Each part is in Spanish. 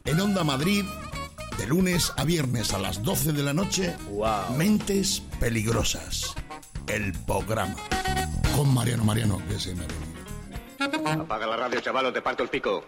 En Onda Madrid, de lunes a viernes a las 12 de la noche, Wow. Mentes Peligrosas, el programa. Con Mariano, que se me ha venido. Apaga la radio, chaval, o te parto el pico.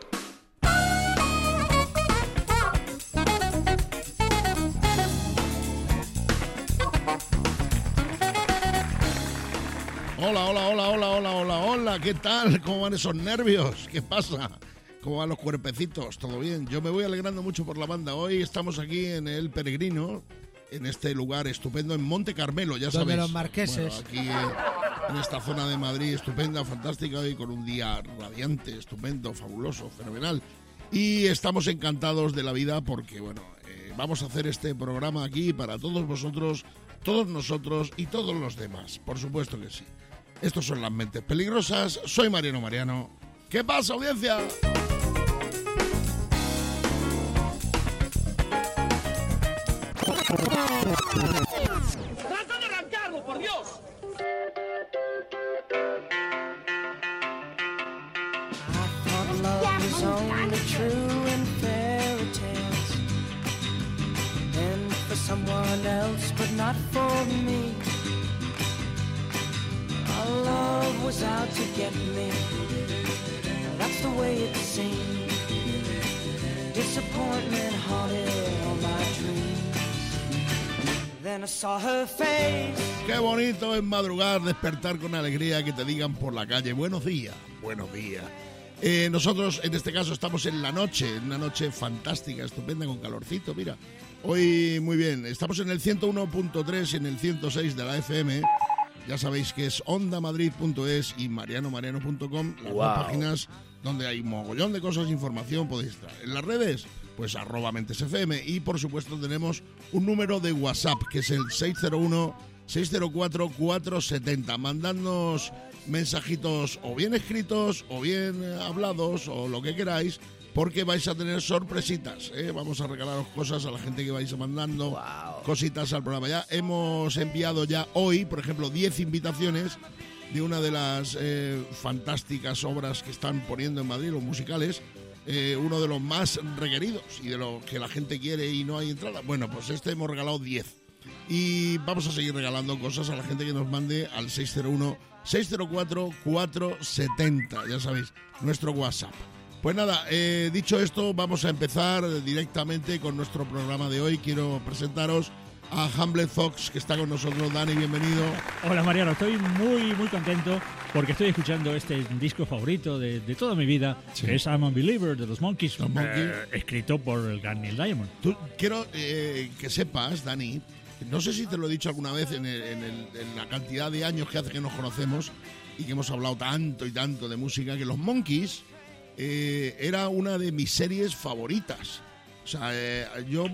Hola, ¿qué tal? ¿Cómo van esos nervios? ¿Qué pasa? ¿Cómo van los cuerpecitos? ¿Todo bien? Yo me voy alegrando mucho por la banda. Hoy estamos aquí en El Peregrino, en este lugar estupendo, en Monte Carmelo, ya sabéis. Donde los marqueses. Bueno, aquí en esta zona de Madrid, estupenda, fantástica, hoy con un día radiante, estupendo, fabuloso, fenomenal. Y estamos encantados de la vida porque, bueno, vamos a hacer este programa aquí para todos vosotros, todos nosotros y todos los demás. Por supuesto que sí. Estos son Las Mentes Peligrosas. Soy Mariano. ¿Qué pasa, audiencia? ¡Trata de arrancarlo, por Dios! Love is only true in fairy tales, and for someone else, but not for me. Our love was out to get me. That's the way it seemed. Disappointment haunted all my dreams. Then I saw her face. Qué bonito es madrugar, despertar con alegría, que te digan por la calle buenos días. Nosotros en este caso estamos en la noche, en una noche fantástica, estupenda, con calorcito, mira. Hoy muy bien, estamos en el 101.3 y en el 106 de la FM. Ya sabéis que es ondamadrid.es y marianomariano.com, las dos páginas donde hay mogollón de cosas, información, podéis estar. En las redes, pues @mentesfm, y por supuesto tenemos un número de WhatsApp que es el 601-604-470. Mandadnos mensajitos o bien escritos o bien hablados o lo que queráis, porque vais a tener sorpresitas, ¿eh? Vamos a regalaros cosas a la gente que vais mandando cositas al programa. Ya hemos enviado ya hoy, por ejemplo, 10 invitaciones de una de las fantásticas obras que están poniendo en Madrid, los musicales, uno de los más requeridos y de los que la gente quiere y no hay entrada. Bueno, pues hemos regalado 10. Y vamos a seguir regalando cosas a la gente que nos mande al 601-604-470, ya sabéis, nuestro WhatsApp. Pues nada, dicho esto, vamos a empezar directamente con nuestro programa de hoy. Quiero presentaros a Hamlet Fox, que está con nosotros. Dani, bienvenido. Hola Mariano, estoy muy muy porque estoy escuchando este disco favorito de toda mi vida, Sí. que es I'm a Believer de los Monkees, Los Monkees. escrito por el gran Neil Diamond. Quiero que sepas, Dani, no sé si te lo he dicho alguna vez en la cantidad de años que hace que nos conocemos y que hemos hablado tanto y tanto de música, que los Monkees era una de mis series favoritas. O sea, yo...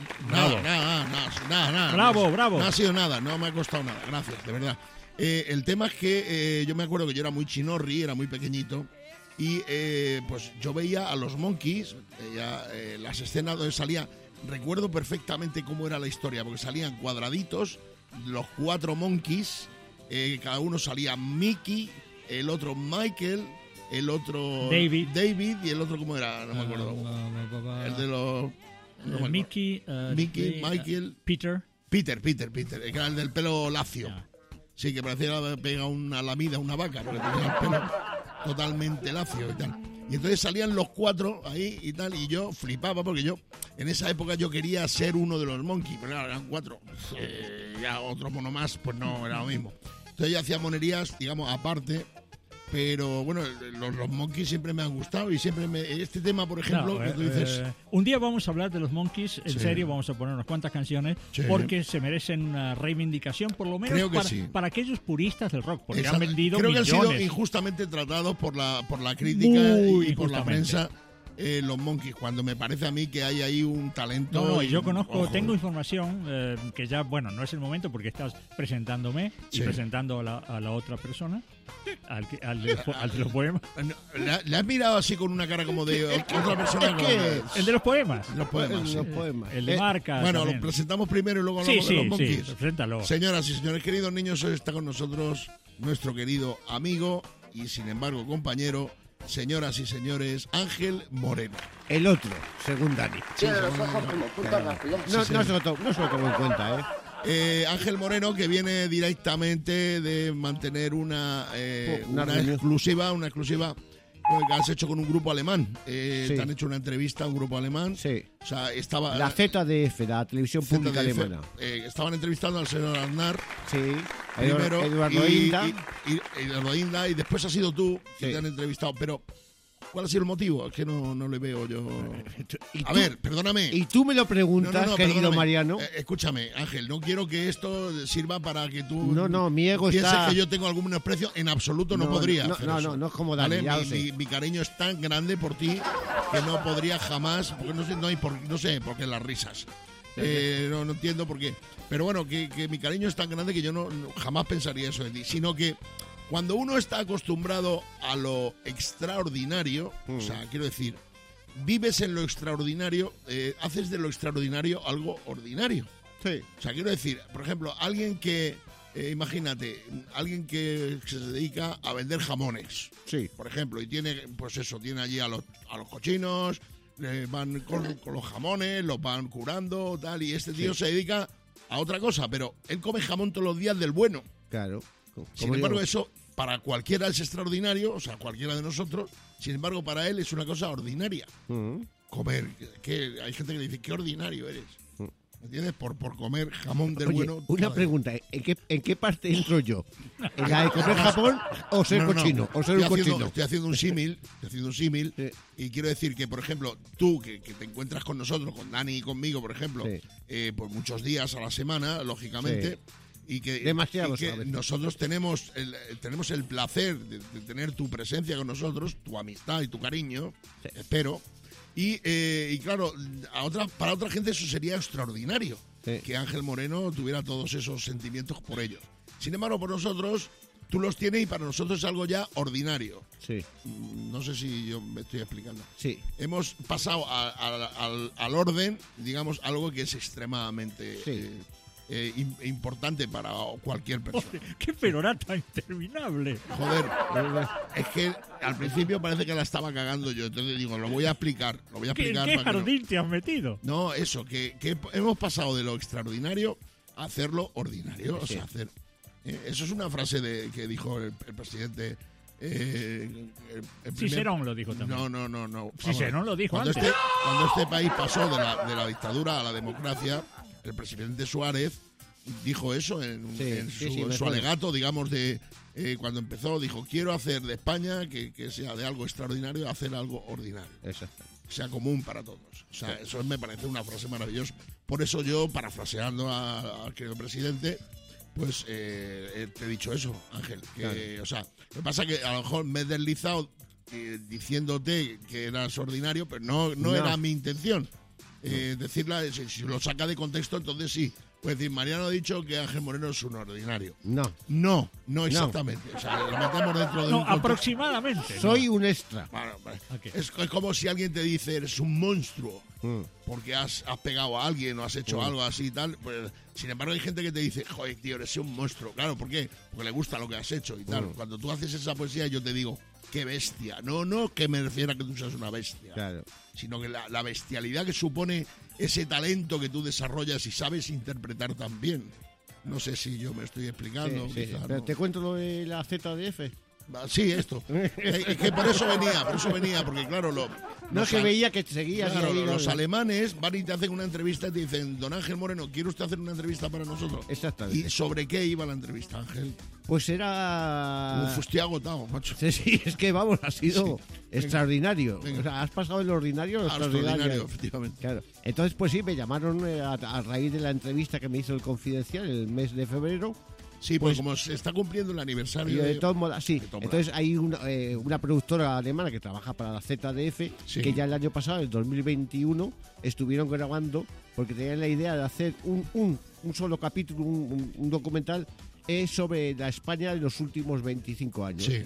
Nada. Bravo. No ha sido nada, no me ha costado nada, gracias, de verdad. El tema es que yo me acuerdo que yo era muy chinorri, era muy pequeñito, y pues yo veía a los Monkees, las escenas donde salía. Recuerdo perfectamente cómo era la historia, porque salían cuadraditos, los 4 Monkees, cada uno salía Mickey, el otro Michael, el otro David y el otro, ¿cómo era? No me acuerdo. El de los... no me acuerdo. Mickey, Michael, Peter, que era el del pelo lacio. Yeah. Sí, que parecía que había pegado una lamida a una vaca, porque tenía el pelo totalmente lacio y tal. Y entonces salían los 4 ahí y tal, y yo flipaba porque yo, en esa época yo quería ser uno de los Monkees, pero claro, eran 4. Ya otro mono más, pues no era lo mismo. Entonces yo hacía monerías, digamos, aparte. Pero bueno, los Monkees siempre me han gustado y siempre este tema, por ejemplo, que tú dices... un día vamos a hablar de los Monkees, en Sí. serio, vamos a poner unas cuantas canciones, Sí. porque se merecen una reivindicación, por lo menos Creo que sí. para aquellos puristas del rock, porque Exacto. han vendido Creo que han millones. sido injustamente tratados por la crítica Muy y por la injustamente. prensa, los Monkees, cuando me parece a mí que hay ahí un talento... No, y yo conozco, ojo. tengo información que ya, bueno, no es el momento porque estás presentándome y Sí. presentando a la otra persona, al de los poemas. ¿Le has mirado así con una cara como de otra persona? Como de- El de los poemas. Los poemas, sí. Los poemas. El de Marca. Bueno, también. lo presentamos primero y luego Sí, hablamos de los sí, Monkees. preséntalo. Señoras y señores, queridos niños, hoy está con nosotros nuestro querido amigo y sin embargo compañero señoras y señores, Ángel Moreno. El otro, según Dani. Tiene los ojos como puntas de alfiler. No se lo tomo en cuenta, Ángel Moreno, que viene directamente de mantener una reunión. exclusiva que has hecho con un grupo alemán. Sí. Te han hecho una entrevista a un grupo alemán. Sí. O sea, estaba... La ZDF, la televisión pública ZDF, alemana. estaban entrevistando al señor Aznar Sí. primero Eduardo Inda. y Eduardo Inda, y después has sido tú que Sí. te han entrevistado. Pero, ¿cuál ha sido el motivo? Es que no le veo yo... Y A tú- ver, perdóname. Y tú me lo preguntas, querido perdóname. Mariano. Escúchame, Ángel, no quiero que esto sirva para que tú No, mi ego pienses está... que yo tengo algún menosprecio. En absoluto no, podría hacer eso. No es como Dani, ¿Vale? ya lo sé. Mi cariño es tan grande por ti que no podría jamás, porque no sé por qué las risas. No entiendo por qué. Pero bueno, que mi cariño es tan grande que yo jamás pensaría eso de ti, sino que cuando uno está acostumbrado a lo extraordinario, o sea, quiero decir, vives en lo extraordinario, haces de lo extraordinario algo ordinario. Sí. O sea, quiero decir, por ejemplo, alguien que, imagínate, alguien que se dedica a vender jamones, Sí. por ejemplo, y tiene, pues eso, tiene allí a los cochinos, van con los jamones, los van curando, tal, y este tío se dedica a otra cosa, pero él come jamón todos los días del bueno. Claro. Sin embargo, eso para cualquiera es extraordinario, o sea, cualquiera de nosotros, sin embargo, para él es una cosa ordinaria. Comer, que hay gente que le dice, qué ordinario eres. ¿Me entiendes? Por comer jamón del Oye, bueno. una pregunta, ¿en qué parte entro yo? ¿En la de comer jamón o ser cochino? ¿O ser un cochino? Estoy haciendo un símil, Sí. y quiero decir que, por ejemplo, tú que te encuentras con nosotros, con Dani y conmigo, por ejemplo, Sí. pues muchos días a la semana, lógicamente, y que, Demasiados y que a veces. nosotros tenemos el placer de tener tu presencia con nosotros, tu amistad y tu cariño, espero. Y claro, para otra gente eso sería extraordinario, Sí. que Ángel Moreno tuviera todos esos sentimientos por ellos. Sin embargo, por nosotros, tú los tienes y para nosotros es algo ya ordinario. Sí, No sé si yo me estoy explicando. sí. Hemos pasado al orden, digamos, algo que es extremadamente Sí. importante para cualquier persona. ¡Qué perorata interminable! Joder, es que al principio parece que la estaba cagando yo, entonces digo, lo voy a explicar. ¿En qué para que no- jardín te has metido? No, eso, que hemos pasado de lo extraordinario a hacerlo ordinario. O sea, hacer. Eso es una frase que dijo el presidente. El Cicerón lo dijo también. No. Cicerón lo dijo Cuando antes. cuando este país pasó de la dictadura a la democracia, el presidente Suárez dijo eso en su alegato, digamos, de cuando empezó, dijo, quiero hacer de España, que sea de algo extraordinario, hacer algo ordinario. Exacto. Que sea común para todos. O sea, eso me parece una frase maravillosa. Por eso yo, parafraseando al querido presidente, pues te he dicho eso, Ángel. Que, O sea, lo que pasa es que a lo mejor me he deslizado diciéndote que eras ordinario, pero no era mi intención. Decirla, si lo saca de contexto, entonces sí. Pues decir, Mariano ha dicho que Ángel Moreno es un ordinario. No. No exactamente. O sea, lo metemos dentro de No, un contexto. aproximadamente. Soy un extra. Bueno, Ok. es como si alguien te dice, eres un monstruo, porque has pegado a alguien o has hecho algo así y tal. Pues, sin embargo, hay gente que te dice, joder, tío, eres un monstruo. Claro, ¿por qué? Porque le gusta lo que has hecho y tal. Cuando tú haces esa poesía, yo te digo, qué bestia. No que me refiera a que tú seas una bestia, Claro. sino que la bestialidad que supone ese talento que tú desarrollas y sabes interpretar tan bien. No sé si yo me estoy explicando. Sí. quizás, Pero ¿no? te cuento lo de la ZDF. Sí, esto. Es que por eso venía, porque claro, No, los que veía que seguías. Claro, ahí, los ¿no? alemanes van y te hacen una entrevista y te dicen, don Ángel Moreno, ¿quiere usted hacer una entrevista para nosotros? Exactamente. ¿Y sobre qué iba la entrevista, Ángel? Pues era... Uf, estoy agotado, macho. Sí, es que vamos, ha sido extraordinario. Venga. O sea, has pasado de lo ordinario a lo Extraordinario, extraordinario. efectivamente. Claro. Entonces, pues sí, me llamaron a raíz de la entrevista que me hizo el Confidencial el mes de febrero. Sí, pues Pues- como se está cumpliendo el aniversario De Tom Mola, sí. de Tom Mola. Entonces hay una productora alemana que trabaja para la ZDF, Sí. que ya el año pasado, el 2021, estuvieron grabando porque tenían la idea de hacer un solo capítulo, un documental sobre la España de los últimos 25 años. Sí.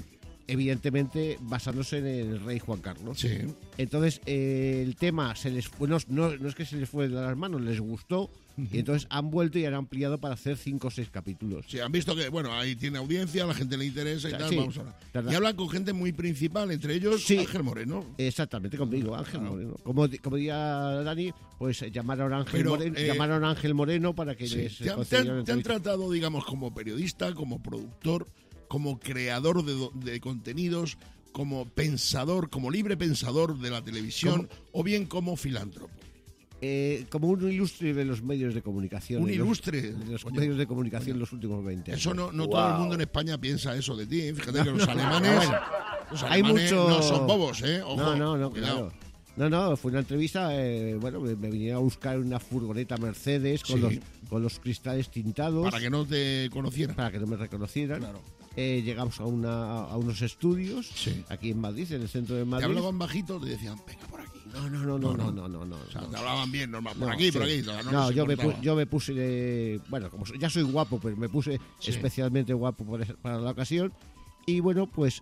evidentemente basándose en el rey Juan Carlos. Sí. Entonces, el tema se les fue, no es que se les fue de las manos, les gustó, y entonces han vuelto y han ampliado para hacer 5 o 6 capítulos. Sí, han visto que, bueno, ahí tiene audiencia, a la gente le interesa y tal, Sí, vamos a hablar. verdad. Y hablan con gente muy principal, entre ellos Sí. Ángel Moreno. Exactamente, conmigo, Ángel Claro. Moreno. Como diría Dani, pues llamaron a Ángel, Pero, llamaron a Ángel Moreno para que Sí. les ¿Te han concedieran entrevista. tratado, digamos, como periodista, como productor, como creador de contenidos, como pensador, como libre pensador de la televisión, o bien como filántropo? Como un ilustre de los medios de comunicación. Un de los- ilustre. de los Coño, medios de comunicación en los últimos 20 años. Eso no todo el mundo en España piensa eso de ti. Fíjate que los alemanes, bueno. los Hay alemanes mucho- no son bobos, ¿eh? Ojo, No, cuidado. claro. No, fue una entrevista, bueno, me vinieron a buscar una furgoneta Mercedes con, Sí. con los cristales tintados Para que no te conocieran. para que no me reconocieran. Claro. Llegamos a unos estudios Sí. aquí en Madrid, en el centro de Te Madrid. hablaban bajito, te decían, venga por aquí. No. O sea, te hablaban bien, normal. Por No, aquí, por sí. aquí. No, se yo cortaba. me puse, bueno, como ya soy guapo, pero me puse Sí. especialmente guapo para la ocasión. Y bueno, pues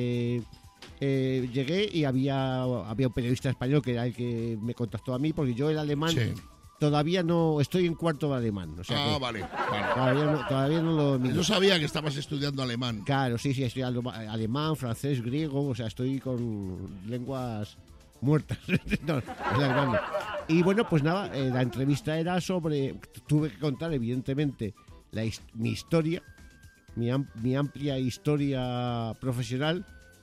llegué y había un periodista español que era el que me contactó a mí, porque yo el alemán Sí. todavía no, estoy en cuarto de alemán. O sea que Vale. todavía no lo domino. Yo sabía que estabas estudiando alemán. Claro, sí, estoy alemán, francés, griego, o sea, estoy con lenguas muertas. No, el alemán no. Y bueno, pues nada, la entrevista era sobre, tuve que contar evidentemente mi historia, mi amplia historia profesional,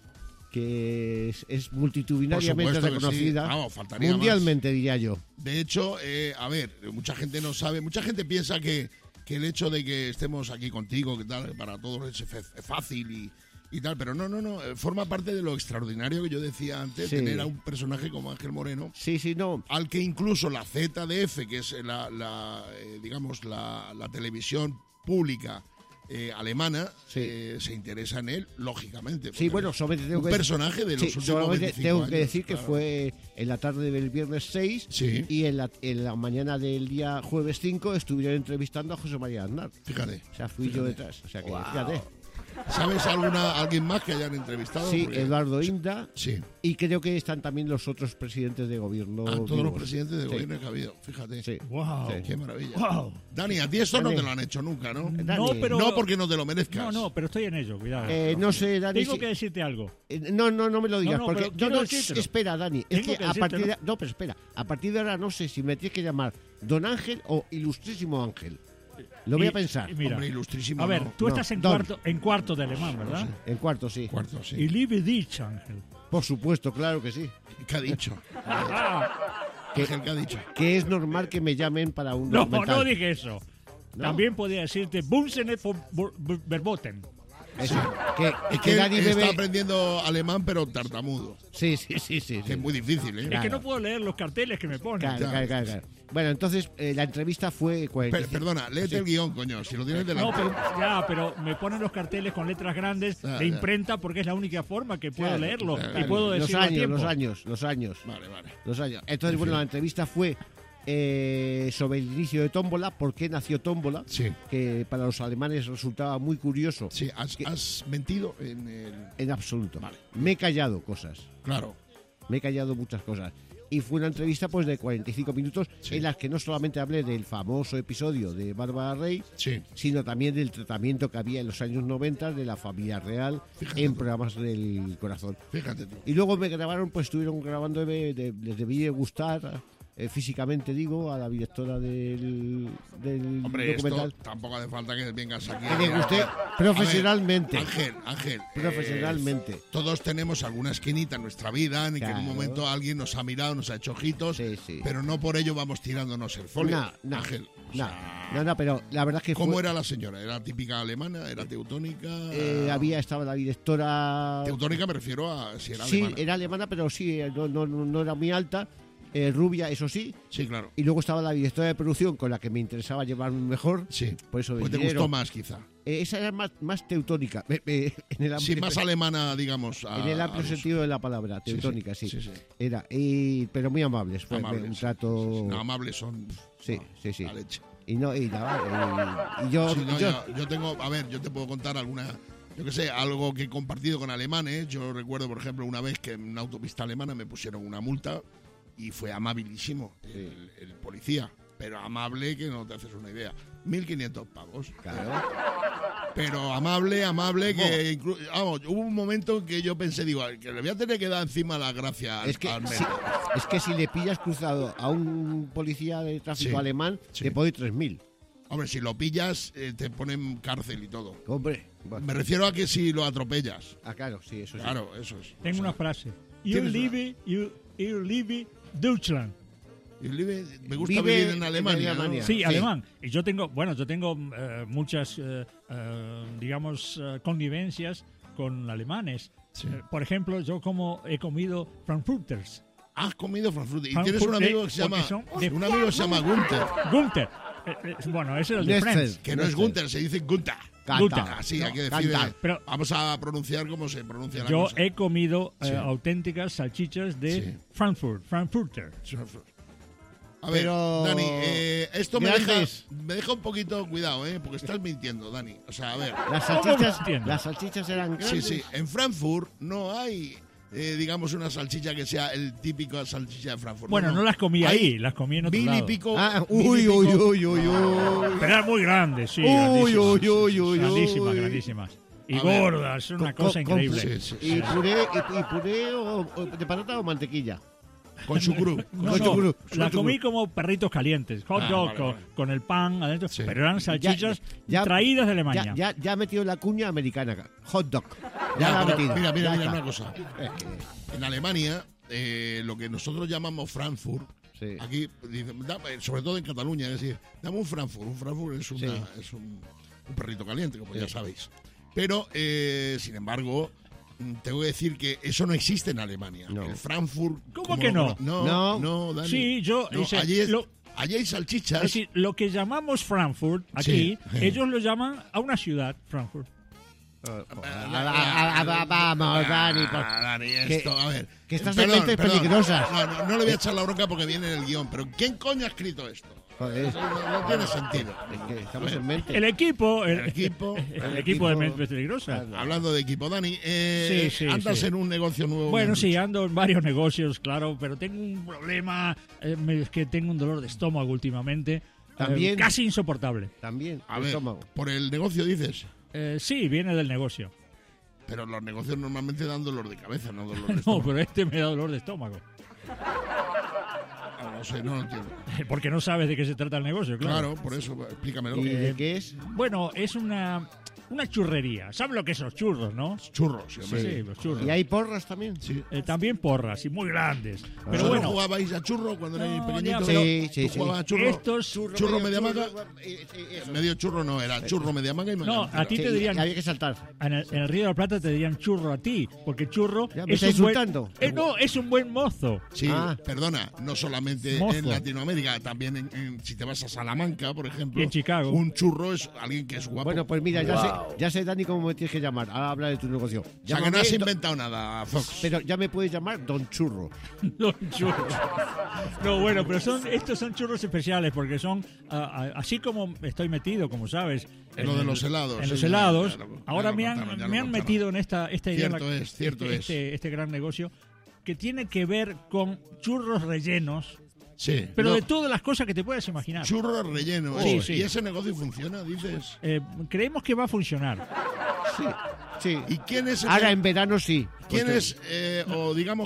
que es multitudinariamente Por supuesto que sí. reconocida, Vamos, faltaría mundialmente diría yo. De hecho, a ver, mucha gente no sabe, mucha gente piensa que el hecho de que estemos aquí contigo, que tal, para todos es fácil y tal, pero no, forma parte de lo extraordinario que yo decía antes, Sí. tener a un personaje como Ángel Moreno, Sí, no. al que incluso la ZDF, que es digamos, la televisión pública alemana, Sí. se interesa en él, lógicamente. Sí, porque bueno, es solamente tengo un que personaje de los sí, últimos solamente 25 tengo años. que decir que claro. fue en la tarde del viernes 6 Sí. y en la mañana del día jueves 5 estuvieron entrevistando a José María Aznar. Fíjate. O sea, fui yo detrás. O sea que, fíjate. ¿Sabes alguien más que hayan entrevistado? Sí, Porque- Eduardo Inda. Sí. Y creo que están también los otros presidentes de gobierno. Todos los vivos. presidentes de Sí, gobierno que ha habido, fíjate. Sí. Wow. Sí. Qué maravilla. Wow. Dani, a ti esto no Dani. te lo han hecho nunca, ¿no? Dani. No, pero. No porque no te lo merezcas. No, pero estoy en ello, cuidado. No sé, Dani. Tengo si- que decirte algo. No me lo digas. No, porque, pero quiero decírtelo. espera, Dani. Es Tengo que que a partir de. decírtelo. No, pero espera. A partir de ahora no sé si me tienes que llamar Don Ángel o Ilustrísimo Ángel. Lo voy Y- a pensar. y mira, Hombre, ilustrísimo. a ver, no. tú No, estás en Don. cuarto de alemán, ¿verdad? En cuarto, sí. Cuarto, sí. Y liebe dich, Ángel. Por supuesto, claro que sí. ¿Qué ha dicho? ¿Qué? Ángel, ¿qué ha dicho? Que es normal que me llamen para un No, documental. no dije eso. ¿No? También podría decirte Bunsenet Verboten. Eso. Que Es que Dani él bebe... está aprendiendo alemán, pero tartamudo. Sí. Que es muy difícil, ¿eh? Es que no puedo leer los carteles que me ponen. Claro. Bueno, entonces la entrevista fue 45. Perdona, léete el guión, coño, si lo tienes delante. No, pero me ponen los carteles con letras grandes Ya, de ya. imprenta porque es la única forma que puedo Claro, leerlo claro. y puedo los decirlo a tiempo. años. Vale. Los años. Entonces, bueno, la entrevista fue sobre el inicio de Tómbola, por qué nació Tómbola, Sí. que para los alemanes resultaba muy curioso. Sí, has mentido en el... En absoluto. Vale. Me he callado cosas. Claro. Me he callado muchas cosas. Y fue una entrevista pues de 45 minutos Sí. en las que no solamente hablé del famoso episodio de Bárbara Rey, Sí. sino también del tratamiento que había en los años 90 de la familia real Fíjate en tú. programas del corazón. Fíjate tú. Y luego me grabaron, pues estuvieron grabando, les debí de gustar físicamente, digo, a la directora del Hombre, documental. esto tampoco hace falta que vengas aquí. Que le gusté profesionalmente. A ver, Ángel. Profesionalmente. Todos tenemos alguna esquinita en nuestra vida en que en Claro. un momento alguien nos ha mirado, nos ha hecho ojitos, Sí. pero no por ello vamos tirándonos el folio. No, Ángel. o no, sea, no, pero la verdad es que ¿Cómo fue, era la señora? ¿Era típica alemana? ¿Era teutónica? estaba la directora. Teutónica me refiero a si era Sí, alemana. era alemana, pero sí, no era muy alta, rubia, eso sí. Sí, claro. Y luego estaba la directora de producción con la que me interesaba llevarme mejor. Sí. Por eso Pues te dinero. gustó más, quizá. Esa era más teutónica. En el Sí, más alemana, digamos. en el amplio sentido de la palabra, Sí, teutónica, sí, sí. sí. Era, pero muy amables. Fue Amables, un sí, trato. sí, sí. No, amables son. Sí, sí. La leche. Y nada, y yo. Sí, no, yo- yo tengo, a ver, yo te puedo contar alguna yo qué sé, algo que he compartido con alemanes. Yo recuerdo, por ejemplo, una vez que en una autopista alemana me pusieron una multa y fue amabilísimo el policía. Pero amable que no te haces una idea. 1.500 pavos. Claro. Pero amable, que vamos, hubo un momento en que yo pensé, digo, que le voy a tener que dar encima la gracia al Es que médico. si le pillas cruzado a un policía de tráfico Sí, alemán, sí. te puede ir 3.000. Hombre, si lo pillas, te ponen cárcel y todo. Hombre. Bueno. Me refiero a que si lo atropellas. Ah, claro, sí, eso sí. Claro, eso es. Tengo O sea, una frase. You ¿tienes live Deutschland. me gusta vivir en Alemania. ¿no? Sí, alemán. Y yo tengo muchas, digamos, convivencias con alemanes. Sí. Por ejemplo, yo he comido frankfurters. Has comido Frankfurt. Y Frankfurt, tienes un amigo que se porque llama. son de- Un amigo que se llama Gunther. Gunther. Bueno, ese era el de Nestel. Friends. Que no es Gunther, se dice Gunther. Canta. Así hay que No, decir. canta. Pero- vamos a pronunciar como se pronuncia la Yo cosa. he comido Sí. auténticas salchichas de Sí. Frankfurter. A ver, Pero- Dani, esto me Grandes. deja un poquito cuidado, porque estás mintiendo, Dani. O sea, a ver. Las salchichas eran Sí, grandes. sí. En Frankfurt no hay, digamos, una salchicha que sea el típico salchicha de Frankfurt. Bueno, no las comí Hay ahí, las comí en otro mil y lado. pico. Ah, mil y uy, pico- uy, uy, uy, uy. Pero eran muy grandes, sí. Uy, grandísimas. uy, uy, uy, Grandísimas, uy. grandísimas. Y A ver, gordas, es una cosa increíble. Sí, sí, Y sí. puré o de patata o mantequilla. Con chucrú. No, Con no, chucrú, la con comí chucrú. como perritos calientes, hot dog vale, vale. con el pan adentro, Sí. pero eran salchichas Ya- traídas de Alemania. Ya ha metido la cuña americana. Hot dog. Ya Ya, la ha pero metido. mira, Ya está. una cosa. En Alemania, lo que nosotros llamamos Frankfurt, Sí. aquí, sobre todo en Cataluña, es decir, dame un Frankfurt. Un Frankfurt es, Sí. es un perrito caliente, como ya sabéis. Pero, sin embargo, tengo que decir que eso no existe en Alemania. No. El Frankfurt... ¿Cómo como que lo no? No, No. Dani. Sí, yo... No, ese- allí, lo- allí hay salchichas. es decir, lo que llamamos Frankfurt aquí, Sí. ellos lo llaman a una ciudad, Frankfurt. Vamos, Dani. Dani, que- esto, a ver. que estás en mentes peligrosas. No le voy a echar la bronca porque viene en el guión, pero ¿quién coño ha escrito esto? Joder, Eso no tiene sentido. es que estamos en mente. El equipo... El equipo. El equipo de Mentes Peligrosas. Hablando de equipo, Dani, Sí, andas sí. en un negocio nuevo. me Bueno, has sí, dicho. ando en varios negocios, claro, pero tengo un problema, es que tengo un dolor de estómago últimamente, También. casi insoportable. También, A el ver, estómago. por el negocio dices, Sí, viene del negocio. pero los negocios normalmente dan dolor de cabeza, no dolor de No, estómago. pero este me da dolor de estómago. No sé, no lo entiendo. Porque no sabes de qué se trata el negocio, claro. Claro, por eso, explícamelo. ¿Y de qué es? Bueno, es una churrería. ¿Sabes lo que son los churros, no? Churros, sí, hombre. Sí, los churros. ¿Y hay porras también? Sí. También porras y muy grandes. Pero ¿Vosotros bueno, jugabais a churro cuando erais No, pequeñitos? ya, pero- Sí, sí, ¿Tú sí. jugabas a churro? estos... Churro media maga. Eso. Medio churro no, era churro media maga y media No, a ti te Sí, dirían... había que saltar. En el Río de la Plata te dirían churro a ti, porque churro Ya, me es está un buen... insultando. No, es un buen mozo. Sí, Ah. perdona, no solamente Mozo. en Latinoamérica, también si te vas a Salamanca, por ejemplo. Y en Chicago. Un churro es alguien que es guapo. Bueno, pues mira, ya sé, Dani, cómo me tienes que llamar. Ahora habla de tu negocio. o sea, que no Llámame has Don- inventado nada, Fox. Pero ya me puedes llamar Don Churro. Los churros. No, bueno, pero estos son churros especiales porque son, así como estoy metido, como sabes. En lo de los helados, En los sí, helados. ya lo Ahora me contaron, ya lo han contaron. metido en esta idea. Cierto es. Este gran negocio que tiene que ver con churros rellenos, Sí. pero No, de todas las cosas que te puedas imaginar. churro relleno. Sí, ¿eh? sí. ¿Y ese negocio funciona, dices? Creemos que va a funcionar. Sí, sí. ¿Y quién es el Ahora en verano sí. ¿Quién Porque- es, o digamos,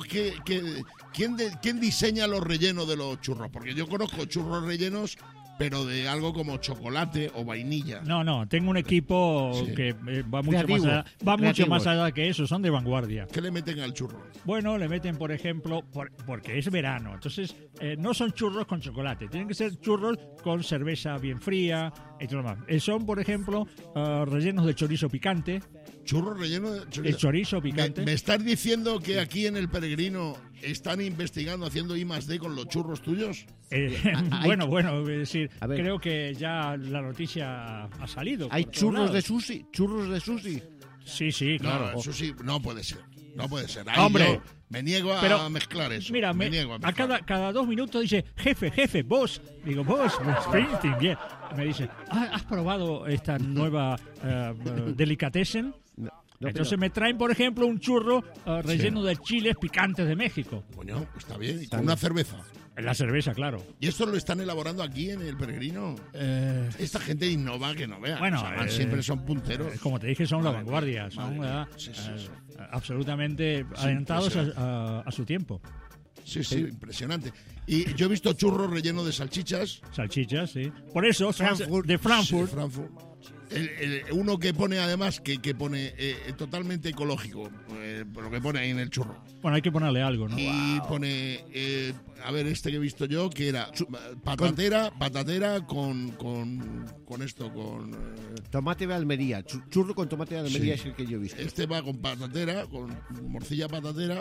quién diseña los rellenos de los churros? Porque yo conozco churros rellenos, pero de algo como chocolate o vainilla. No, tengo un equipo Sí. que va mucho Creativo, más allá, mucho creativos. más allá que eso, son de vanguardia. ¿Qué le meten al churro? Bueno, le meten, por ejemplo, porque es verano, entonces no son churros con chocolate, tienen que ser churros con cerveza bien fría y todo lo demás. Son, por ejemplo, rellenos de chorizo picante, Churro relleno de chorizo. el chorizo picante. ¿Me estás diciendo que aquí en El Peregrino están investigando, haciendo I+D con los churros tuyos? Bueno, es decir, A ver. creo que ya la noticia ha salido. Hay por todos churros de lados. sushi. Churros de sushi. Sí, claro. No, eso sí, no puede ser. No puede ser. Ahí Hombre. yo me niego a Pero, mezclar eso. Mira, me niego a a mezclar. cada 2 minutos dice, jefe, vos. Digo, vos, Springsteen, bien. Me dice, ¿has probado esta nueva Delicatessen? No, Entonces pero- me traen, por ejemplo, un churro relleno de chiles picantes de México. Coño, pues está bien. Y Está con una bien. cerveza. La cerveza, claro. ¿Y esto lo están elaborando aquí en el Peregrino? Esta gente innova que no vea. Bueno, O sea, van siempre son punteros. Como te dije, son la vanguardia. Son Sí, absolutamente adelantados a su tiempo. Sí, impresionante. Y yo he visto churros rellenos de salchichas. Salchichas, sí. Por eso, son Frankfurt. de Frankfurt. Sí, Frankfurt. Uno que pone además que pone totalmente ecológico, por lo que pone ahí en el churro. Bueno, hay que ponerle algo, ¿no? Y pone, a ver, este que he visto yo, que era patatera con esto, con... Tomate de Almería. Churro con tomate de Almería Sí. es el que yo he visto. Este va con patatera, con morcilla patatera,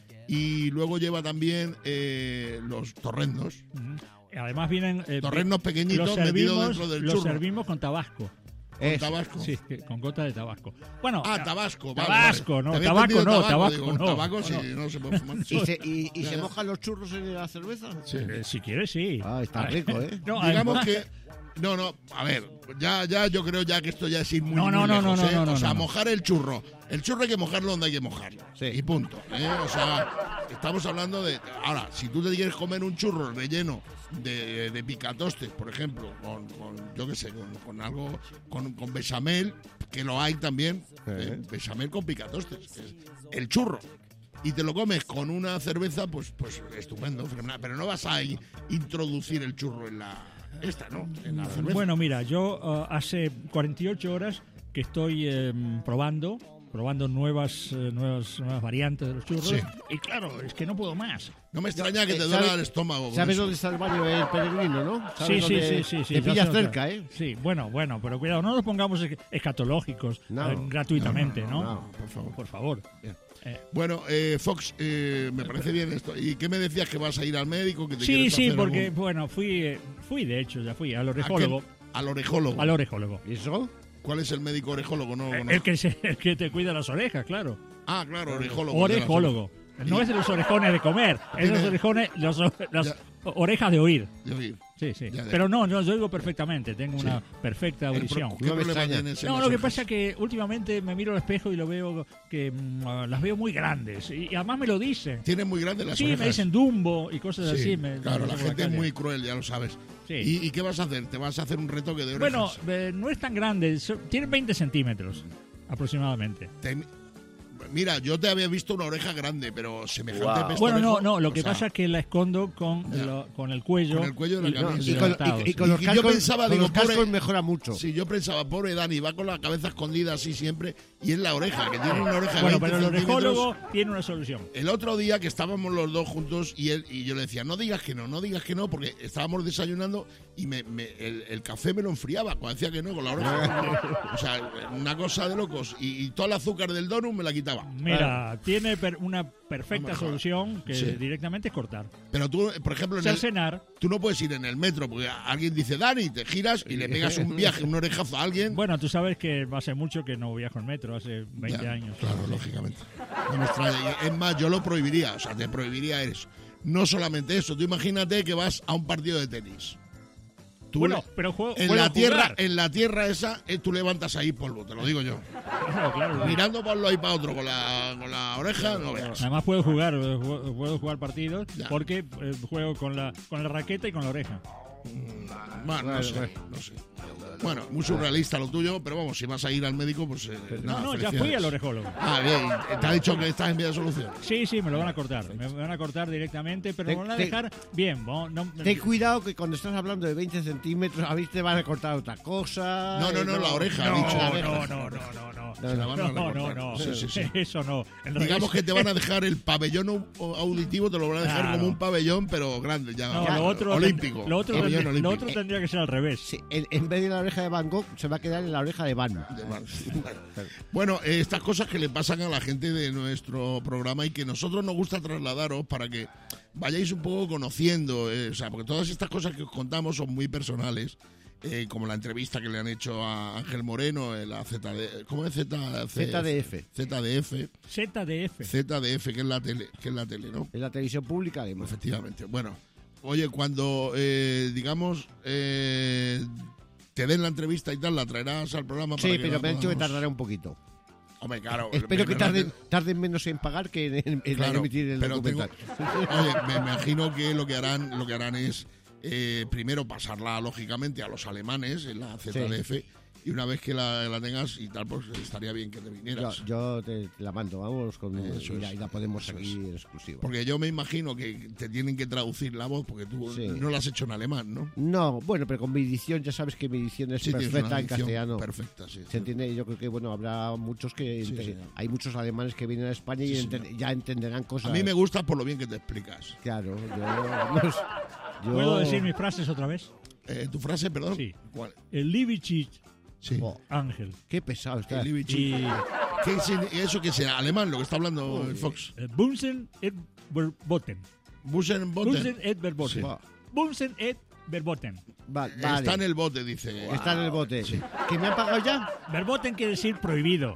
y luego lleva también los torrendos. Además vienen... Torrendos pequeñitos los metidos servimos, dentro del los churro. servimos con tabasco. Con Eso. tabasco. Sí, con gota de tabasco. Bueno, Tabasco. Tabasco, vale. no, Te había tabaco entendido no, tabaco digo, no. Tabaco No, sí, no. no se puede fumar. ¿Y se mojan los churros en la cerveza? si quieres, sí. Ah, está rico, ¿eh? No, Digamos además- que... No, a ver, ya yo creo ya que esto ya es ir muy, No, muy no, no, lejos, no, ¿eh? no, no, O sea, no. mojar el churro. El churro hay que mojarlo donde hay que mojarlo. Sí. Y punto. O sea, estamos hablando de... Ahora, si tú te quieres comer un churro relleno de picatostes, por ejemplo, con yo qué sé, con algo, con bechamel, que lo hay también, bechamel con picatostes, que es el churro. Y te lo comes con una cerveza, pues estupendo, fenomenal. Pero no vas a introducir el churro en la... Esta, ¿no? En la cerveza. Bueno, mira, yo hace 48 horas que estoy probando nuevas variantes de los churros. Sí. Y claro, es que no puedo más. No me extraña que te ¿sabes- duela el estómago. con ¿Sabes eso. dónde está el baño del Peregrino, no? Sí, ¿Sabes sí, dónde- sí. Te ya pillas sé, cerca, ¿eh? Sí, bueno, pero cuidado, no nos pongamos escatológicos No. gratuitamente, No, ¿no? no, por favor. Por favor. Bueno, Fox, me parece bien esto. ¿Y qué me decías que vas a ir al médico? Que te Sí, quieres sí, hacer porque, algún- bueno, fui de hecho, ya fui al ¿A orejólogo. qué? Al orejólogo. Al orejólogo. ¿Y eso? ¿Cuál es el médico orejólogo? No lo El conozco. el que te cuida las orejas, claro. Ah, claro, orejólogo. Orejólogo. No es de los orejones de comer, es de los Tiene- orejones, las Ya. orejas de oír. De oír. Sí, sí. Ya, Pero no, yo oigo perfectamente, tengo una perfecta ¿Qué audición. No me problema extraña. tienes en No, las lo que orejas? pasa es que últimamente me miro al espejo y lo veo que las veo muy grandes. Y además me lo dicen. Tienes muy grandes las Sí, orejas. me dicen Dumbo y cosas Sí, así. claro, la por gente es calle. muy cruel, ya lo sabes. Sí. ¿Y qué vas a hacer? ¿Te vas a hacer un retoque de Bueno, orejas? no es tan grande, tiene 20 centímetros aproximadamente. Mira, yo te había visto una oreja grande, pero semejante Bueno, pestorejo, no, lo o que sea, pasa es que la escondo con el cuello. Con el cuello de la y- camisa. y Y con, levantado, y sí. con los Y yo cascos, pensaba, con digo, los cascos pobre- mejora mucho. Sí, yo pensaba, pobre Dani, va con la cabeza escondida así siempre, y es la oreja, que tiene una oreja de Bueno, 20 pero el centímetros. orejólogo tiene una solución. El otro día que estábamos los dos juntos y yo le decía, no digas que no, porque estábamos desayunando y el café me lo enfriaba cuando decía que no con la oreja. O sea, una cosa de locos. Y todo el azúcar del donut me la quitaba. Mira, tiene una perfecta No me jodas. solución que Sí. directamente es cortar. Pero tú, por ejemplo, Al cenar, tú no puedes ir en el metro porque alguien dice Dani, te giras y le pegas un viaje, un orejazo a alguien. bueno, tú sabes que hace mucho que no viajo en metro, hace 20 Ya, años. Claro, lógicamente. No me extraña. Y es más, yo lo prohibiría, o sea, te prohibiría eso. No solamente eso, tú imagínate que vas a un partido de tenis. Tú Bueno, pero juego, en puedo la tierra, jugar. en la tierra esa, tú levantas ahí polvo, te lo digo yo. Claro, claro. Mirando para un lado y para otro con la oreja, no veas. Además puedo jugar partidos Ya. porque juego con la raqueta y con la oreja. Bueno, no sé. Bueno, muy surrealista lo tuyo, pero vamos, si vas a ir al médico, pues nada, No, ya felicidades. fui al orejólogo. Ah, bien, te ha dicho que estás en vía de solución. Sí, me lo van a cortar. Me van a cortar directamente, pero me van a dejar bien. Ten cuidado que cuando estás hablando de 20 centímetros, a veces te van a cortar otra cosa. No, la oreja, ha No, dicho. no. Se la van a No, recortar. Sí. Eso no. En Digamos realidad- que te van a dejar el pabellón auditivo, te lo van a dejar Claro. como un pabellón, pero grande, ya, No, ya, lo otro, olímpico. lo otro Pabellón tendría, lo olímpico. otro tendría que ser al revés. Sí, en vez de la oreja de Van Gogh, se va a quedar en la oreja de Van. Bueno, estas cosas que le pasan a la gente de nuestro programa y que nosotros nos gusta trasladaros para que vayáis un poco conociendo, o sea, porque todas estas cosas que os contamos son muy personales, como la entrevista que le han hecho a Ángel Moreno, la ZD, ¿cómo es ZDF. ZDF, ZDF. que es la tele, ¿no? En la televisión pública, además. Efectivamente. Bueno, oye, cuando, digamos, te den la entrevista y tal, la traerás al programa. Sí, para que pero la me han dicho que podamos- tardará un poquito. Hombre, claro. Espero que tarden menos en pagar que en Claro, emitir el pero documental. Oye, me imagino que lo que harán es primero pasarla lógicamente a los alemanes en la ZDF y una vez que la tengas y tal, pues estaría bien que te vinieras. Yo te la mando, vamos, y la podemos eso aquí en exclusiva. Porque yo me imagino que te tienen que traducir la voz porque tú no la has hecho en alemán, ¿no? No, bueno, pero con mi edición, ya sabes que mi edición es perfecta en castellano. Perfecta, sí. Se entiende, yo creo que bueno, habrá muchos que hay muchos alemanes que vienen a España y ya entenderán cosas. A mí me gusta por lo bien que te explicas. Claro, yo ¿Puedo decir mis frases otra vez? ¿Tu frase, perdón? Sí. ¿Cuál? El Liebig Sí. Ángel. Qué pesado está. El Liebig. Y ¿Eso qué será? ¿Alemán lo que está hablando el Fox? Bunsen et Verboten. Busen Bunsen et Verboten. Sí. Bunsen et Verboten. Vale. Está en el bote, dice. Está en el bote. ¿Que me han pagado ya? Verboten quiere decir prohibido.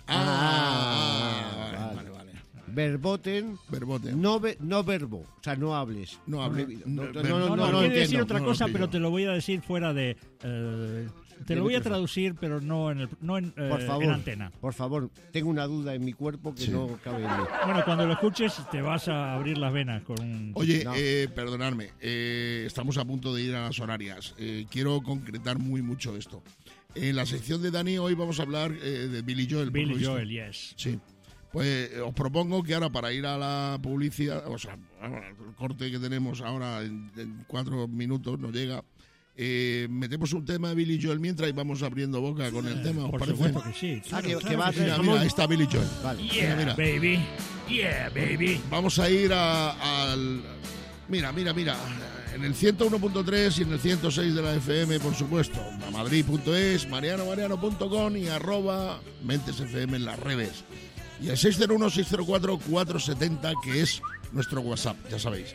Vale. Verboten. Verboten. No verbo. O sea, no hables. No hables. No, no quiere decir entiendo. otra No, cosa, no, pero pillo. te lo voy a decir fuera de... te lo voy a traducir, pero no en Por favor, en antena. por favor, tengo una duda en mi cuerpo que no cabe en mí. Bueno, cuando lo escuches te vas a abrir las venas con un... Oye, No. perdonadme, estamos a punto de ir a las horarias. Quiero concretar mucho esto. En la sección de Dani hoy vamos a hablar de Billy Joel. por lo Billy visto. Joel, yes. Sí. Pues os propongo que ahora para ir a la publicidad, o sea, el corte que tenemos ahora en 4 minutos nos llega, metemos un tema de Billy Joel mientras y vamos abriendo boca con el tema, ¿os Por parece? supuesto que sí. Que va a ser Mira, jamón. ahí está Billy Joel. Vale. Yeah, mira. baby. Yeah, baby. Vamos a ir al... Mira. En el 101.3 y en el 106 de la FM, por supuesto. A madrid.es, mariano.com y @mentesfm en las redes. Y el 601-604-470, que es nuestro WhatsApp, ya sabéis.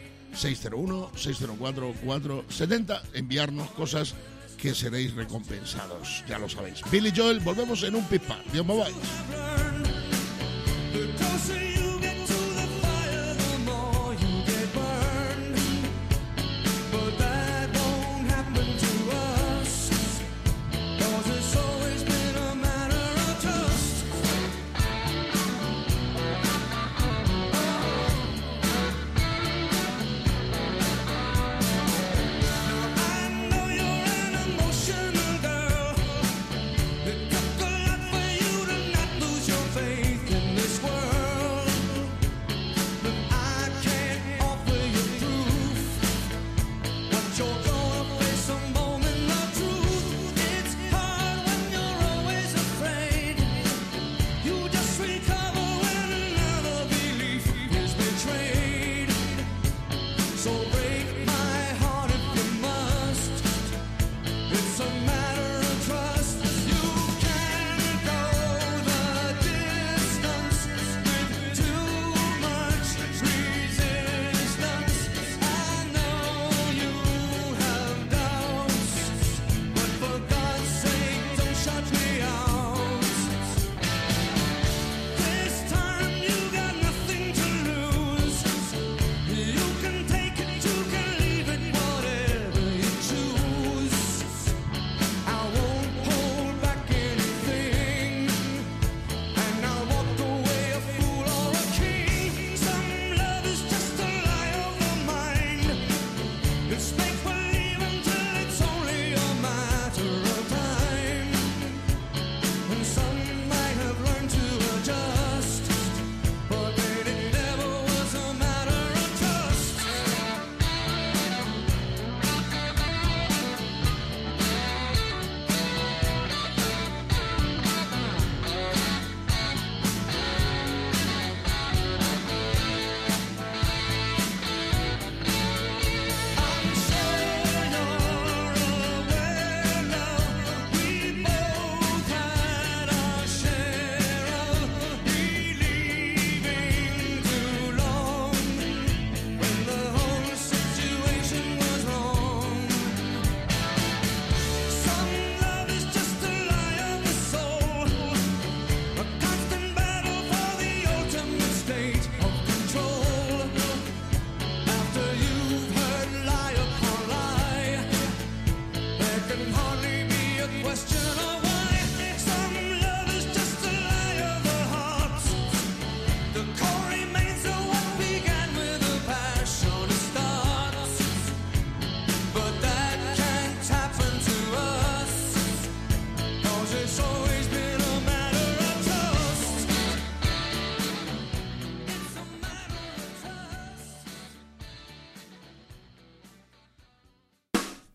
601-604-470. Enviarnos cosas que seréis recompensados, ya lo sabéis. Billy Joel, volvemos en un pipa. Dios me vais.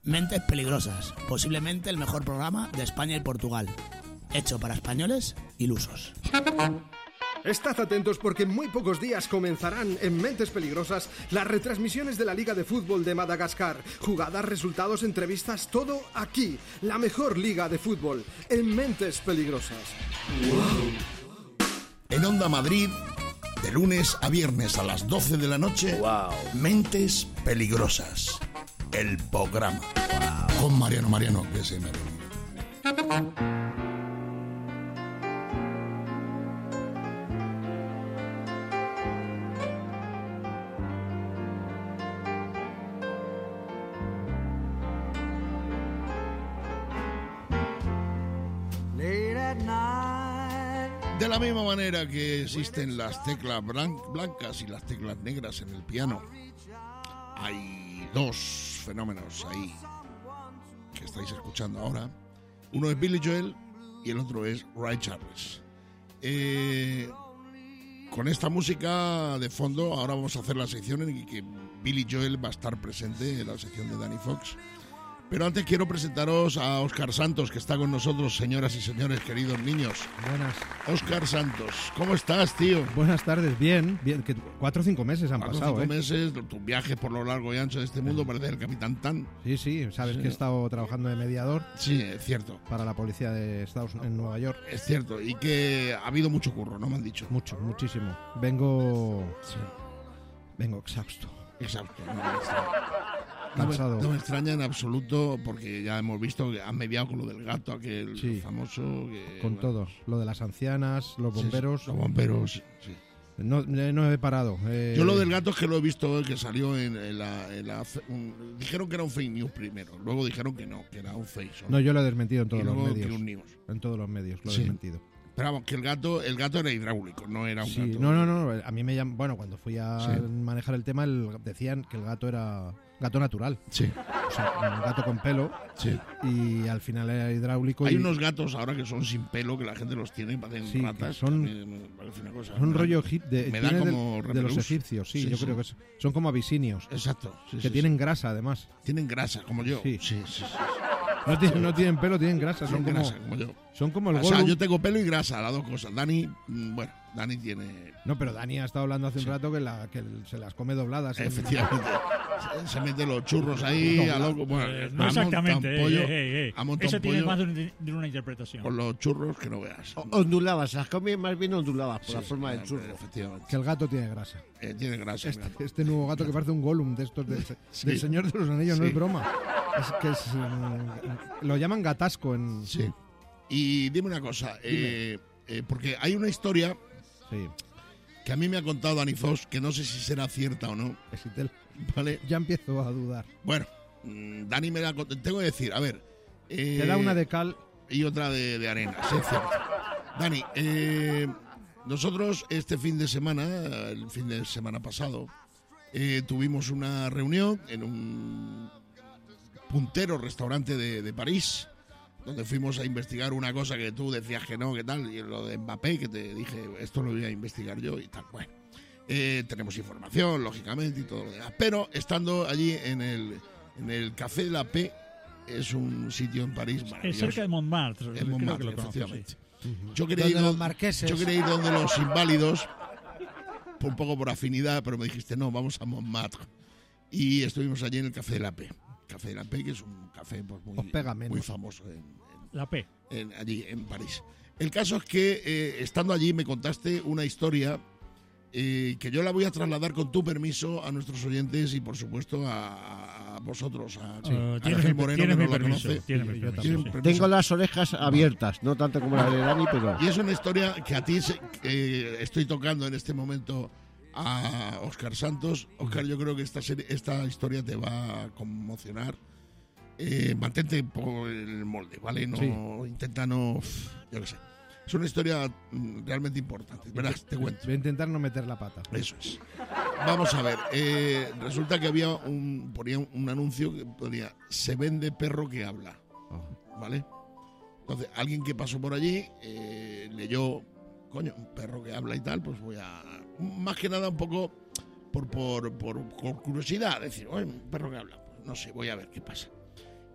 Mentes Peligrosas, posiblemente el mejor programa de España y Portugal, hecho para españoles ilusos. Estad atentos porque en muy pocos días comenzarán en Mentes Peligrosas las retransmisiones de la Liga de Fútbol de Madagascar. Jugadas, resultados, entrevistas, todo aquí. La mejor liga de fútbol en Mentes Peligrosas. En Onda Madrid, de lunes a viernes a las 12 de la noche, Mentes Peligrosas, el programa. Con Mariano, que se me olvidó. De la misma manera que existen las teclas blancas y las teclas negras en el piano, hay dos fenómenos ahí que estáis escuchando ahora. Uno es Billy Joel y el otro es Ray Charles. Con esta música de fondo ahora vamos a hacer la sección en que Billy Joel va a estar presente en la sección de Danny Fox. Pero antes quiero presentaros a Óscar Santos, que está con nosotros, señoras y señores, queridos niños. Buenas. Óscar Santos, ¿cómo estás, tío? Buenas tardes, bien, que 4 o 5 meses han pasado, 4 o 5 meses, tu viaje por lo largo y ancho de este mundo parece el Capitán Tan. Sí, sabes que he estado trabajando de mediador. Sí, es cierto. Para la policía de Estados Unidos en Nueva York. Es cierto, y que ha habido mucho curro, ¿no me han dicho? Muchísimo. Vengo exhausto. Exacto. Cansado. No me extraña en absoluto porque ya hemos visto que han mediado con lo del gato aquel famoso. Con todo. Lo de las ancianas, los bomberos. Sí, los bomberos, sí. No he parado. Yo lo del gato es que lo he visto que salió en la dijeron que era un fake news primero, luego dijeron que no, que era un fake. No, yo lo he desmentido en todos los medios. Que un news. En todos los medios lo he desmentido. Pero vamos, que el gato era hidráulico, no era un gato. No. A mí me llaman. Bueno, cuando fui a manejar el tema, decían que el gato era gato natural. Sí. O sea, un gato con pelo. Sí. Y al final era hidráulico. Hay unos gatos ahora que son sin pelo, que la gente los tiene y parecen ratas. Son un rollo me da como de los egipcios, yo creo que son como abisinios. Exacto. Que tienen grasa, además. Tienen grasa, como yo. Sí. No tienen pelo, tienen grasa. Son como, grasa, como yo. Son como el Gollum. O sea, yo tengo pelo y grasa, las dos cosas. Dani tiene... No, pero Dani ha estado hablando hace un rato que se las come dobladas. Efectivamente. Se mete los churros ahí a loco. Bueno, no exactamente. Pollo, eso tiene más de una interpretación. Con los churros que no veas. Onduladas, las come más bien onduladas por la forma del churro. Efectivamente. Que el gato tiene grasa. Tiene grasa. Este nuevo gato que parece un Gollum de estos del Señor de los Anillos, no es broma. Lo llaman gatasco en... Sí. Y dime una cosa, porque hay una historia que a mí me ha contado Danny Fox, que no sé si será cierta o no. ¿Vale? Ya empiezo a dudar. Bueno, Dani me la contó. Tengo que decir, a ver. Te da una de cal y otra de arena, sí, es cierto. Dani, nosotros este fin de semana, el fin de semana pasado, tuvimos una reunión en un puntero restaurante de París, donde fuimos a investigar una cosa que tú decías que no, que tal, y lo de Mbappé, que te dije, esto lo voy a investigar yo y tal. Bueno, tenemos información, lógicamente, y todo lo demás. Pero estando allí en el Café de la P, es un sitio en París maravilloso. Es cerca de Montmartre. En Montmartre, efectivamente. Yo quería ir donde los inválidos, un poco por afinidad, pero me dijiste, no, vamos a Montmartre. Y estuvimos allí en el Café de la P. Café de la P, que es un café pues, muy famoso la P. Allí en París. El caso es que estando allí me contaste una historia que yo la voy a trasladar con tu permiso a nuestros oyentes y por supuesto a vosotros, a Ángel Moreno, que no la conoce. Tengo las orejas abiertas, no tanto como la de Dani, pero... Y es una historia que a ti estoy tocando en este momento a Óscar Santos. Óscar, yo creo que esta historia te va a conmocionar. Mantente por el molde, ¿vale? Intenta no... Yo qué sé. Es una historia realmente importante. Verás, te cuento. Voy a intentar no meter la pata. Eso es. Vamos a ver. Resulta que ponía un anuncio que ponía: se vende perro que habla. ¿Vale? Entonces, alguien que pasó por allí leyó, coño, un perro que habla y tal, pues voy a... Más que nada un poco por curiosidad. Decir, oye, un perro que habla. Pues no sé, voy a ver qué pasa.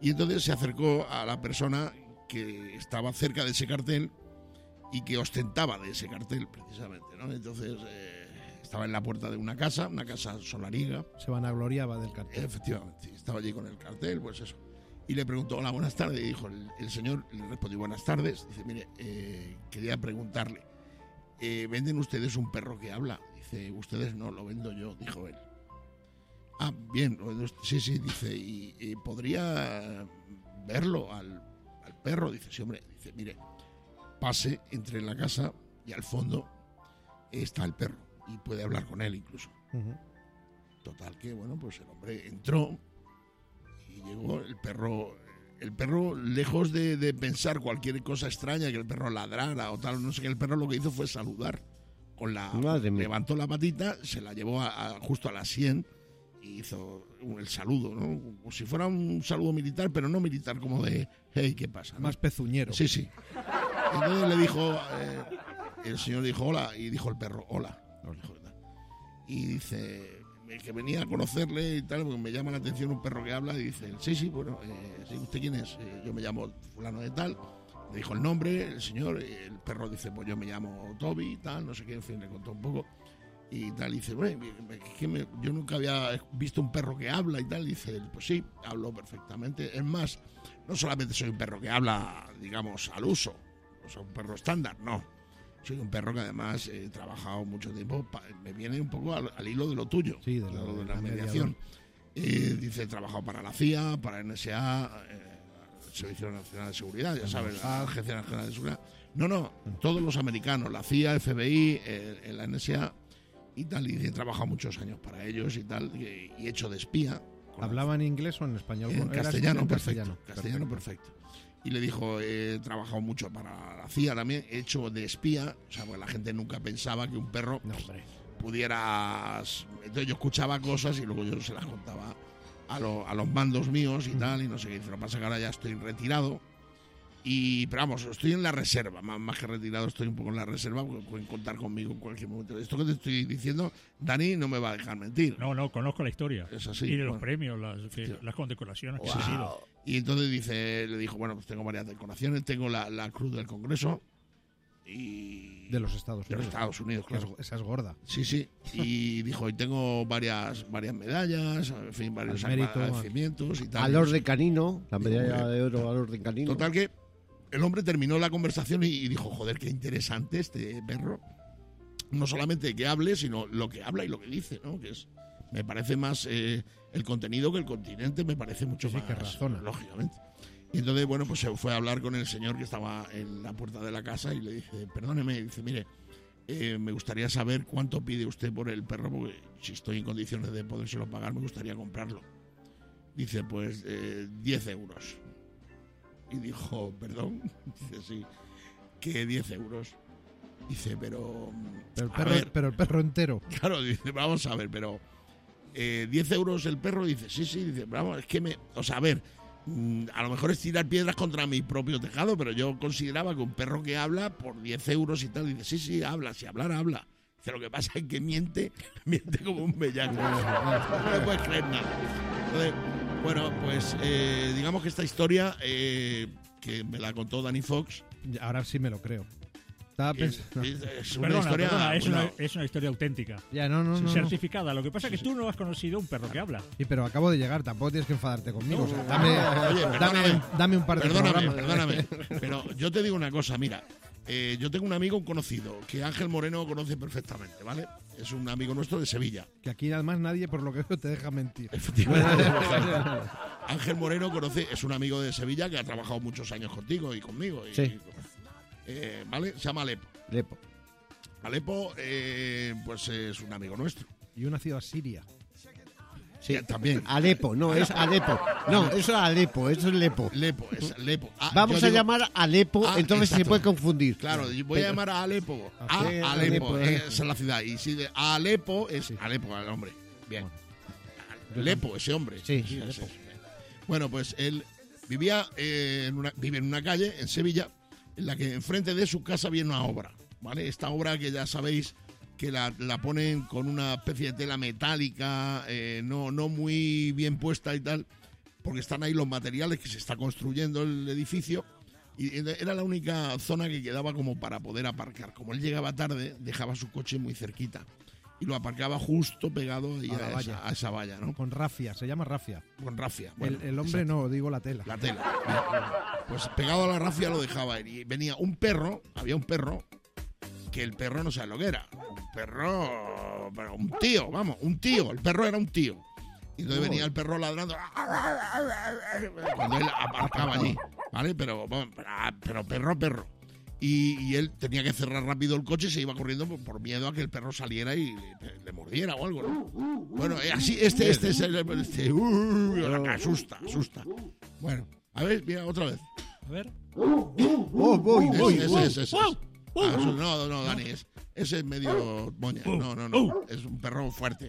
Y entonces se acercó a la persona que estaba cerca de ese cartel y que ostentaba de ese cartel, precisamente, ¿no? Entonces estaba en la puerta de una casa solariega. Se vanagloriaba del cartel. Efectivamente, estaba allí con el cartel, pues eso. Y le preguntó, hola, buenas tardes, y dijo el señor, le respondió, buenas tardes. Dice, mire, quería preguntarle, ¿venden ustedes un perro que habla? Dice, ustedes no, lo vendo yo, dijo él. Ah, bien, sí, dice, y podría verlo al perro. Dice, sí, hombre, dice, mire, pase, entre en la casa y al fondo está el perro y puede hablar con él incluso. Uh-huh. Total que, bueno, pues el hombre entró y llegó el perro, lejos de pensar cualquier cosa extraña, que el perro ladrara o tal, no sé qué, el perro lo que hizo fue saludar. Levantó la patita, se la llevó justo a la sien y hizo el saludo, ¿no? Como si fuera un saludo militar, pero no militar, como de, hey, ¿qué pasa? ¿no? Más pezuñero. Sí. Entonces le dijo, el señor dijo, hola, y dijo el perro, hola. Y dice, que venía a conocerle y tal, porque me llama la atención un perro que habla, y dice, sí, bueno, ¿usted quién es? Yo me llamo fulano de tal. Le dijo el nombre, el señor, el perro dice, pues yo me llamo Toby y tal, no sé qué, en fin, le contó un poco. Y tal, dice, bueno, yo nunca había visto un perro que habla y tal. Dice, pues sí, hablo perfectamente. Es más, no solamente soy un perro que habla, digamos, al uso, o sea, un perro estándar, no. Soy un perro que además he trabajado mucho tiempo, me viene un poco al hilo de lo tuyo, sí, de la mediación. Dice, he trabajado para la CIA, para NSA, Servicio Nacional de Seguridad, ya sabes, la Agencia Nacional de Seguridad. No, todos los americanos, la CIA, FBI, la NSA y tal, y he trabajado muchos años para ellos y tal, y he hecho de espía. ¿Hablaba en inglés o en español? En castellano, perfecto. Castellano, perfecto. Y le dijo, he trabajado mucho para la CIA también, he hecho de espía, o sea, porque la gente nunca pensaba que un perro pudiera... Entonces yo escuchaba cosas y luego yo se las contaba a los mandos míos y tal, y no sé qué. Lo que pasa es que ahora ya estoy retirado. Pero vamos, estoy en la reserva, más que retirado, estoy un poco en la reserva, porque pueden contar conmigo en cualquier momento. Esto que te estoy diciendo, Dani no me va a dejar mentir. No, conozco la historia. Es así. Y de los premios, las condecoraciones que se han sido. Y entonces le dijo, bueno, pues tengo varias decoraciones, tengo la Cruz del Congreso y... De los Estados Unidos. De los Estados Unidos, claro. Esa es gorda. Sí. Y dijo, y tengo varias medallas, en fin, varios agradecimientos y tal. Al orden canino, la medalla de oro al orden canino. Total que el hombre terminó la conversación y dijo, joder, qué interesante este perro. No solamente que hable, sino lo que habla y lo que dice, ¿no? Que me parece más el contenido que el continente, me parece mucho más, que razona. Lógicamente. Y entonces, bueno, pues se fue a hablar con el señor que estaba en la puerta de la casa y le dije, perdóneme, dice, mire, me gustaría saber cuánto pide usted por el perro, porque si estoy en condiciones de podérselo pagar, me gustaría comprarlo. Dice, pues 10 euros. Y dijo, perdón, dice, sí, que 10 euros. Dice, pero el perro entero. Claro, dice, vamos a ver, pero 10 euros el perro. Dice, sí, dice, vamos, es que a ver, a lo mejor es tirar piedras contra mi propio tejado, pero yo consideraba que un perro que habla por 10 euros y tal, dice, sí, habla, si hablar, habla. Dice, lo que pasa es que miente como un bellaco. No le puedes creer nada. Entonces, bueno, pues digamos que esta historia que me la contó Danny Fox. Ahora sí me lo creo. Es una historia. Es una historia auténtica. Ya, no. Certificada. Lo que pasa es que tú no has conocido un perro que habla. Sí, pero acabo de llegar. Tampoco tienes que enfadarte conmigo. No, o sea, dame un par de programas. Perdóname. Pero yo te digo una cosa, mira. Yo tengo un amigo, un conocido, que Ángel Moreno conoce perfectamente, ¿vale? Es un amigo nuestro de Sevilla. Que aquí además nadie, por lo que veo, te deja mentir. Efectivamente. Ángel Moreno es un amigo de Sevilla que ha trabajado muchos años contigo y conmigo. Sí. ¿Vale? Se llama Alepo. Alepo, pues es un amigo nuestro. Y un nacido a Siria. Sí, también. Alepo, no, es Alepo. No, eso es Alepo, eso es Lepo. Lepo, es Lepo. Vamos a llamar a Alepo, entonces exacto. se puede confundir. Claro, voy a llamar a Alepo. Alepo, esa es la ciudad. Y si de Alepo es Alepo, el hombre. Bien. Lepo, ese hombre. Sí. Bueno, pues él vive en una calle en Sevilla en la que enfrente de su casa viene una obra, ¿vale? Esta obra que ya sabéis que la ponen con una especie de tela metálica, no muy bien puesta y tal, porque están ahí los materiales que se está construyendo el edificio. Y era la única zona que quedaba como para poder aparcar. Como él llegaba tarde, dejaba su coche muy cerquita y lo aparcaba justo pegado ahí a esa valla, ¿no? Con rafia, se llama rafia. Con rafia. Bueno, el hombre exacto. no, digo la tela. La tela. Pues pegado a la rafia lo dejaba él. Y venía un perro, había un perro, que el perro no sabe lo que era. Un perro, pero un tío, vamos, un tío. El perro era un tío. Y entonces venía el perro ladrando cuando él aparcaba allí, ¿vale? Pero perro. Y él tenía que cerrar rápido el coche y se iba corriendo por miedo a que el perro saliera y le mordiera o algo, ¿no? Bueno, así, este es el asusta. Bueno, a ver, mira, otra vez. A ver. Ese. No, Dani, ese es medio moña. No. Es un perro fuerte.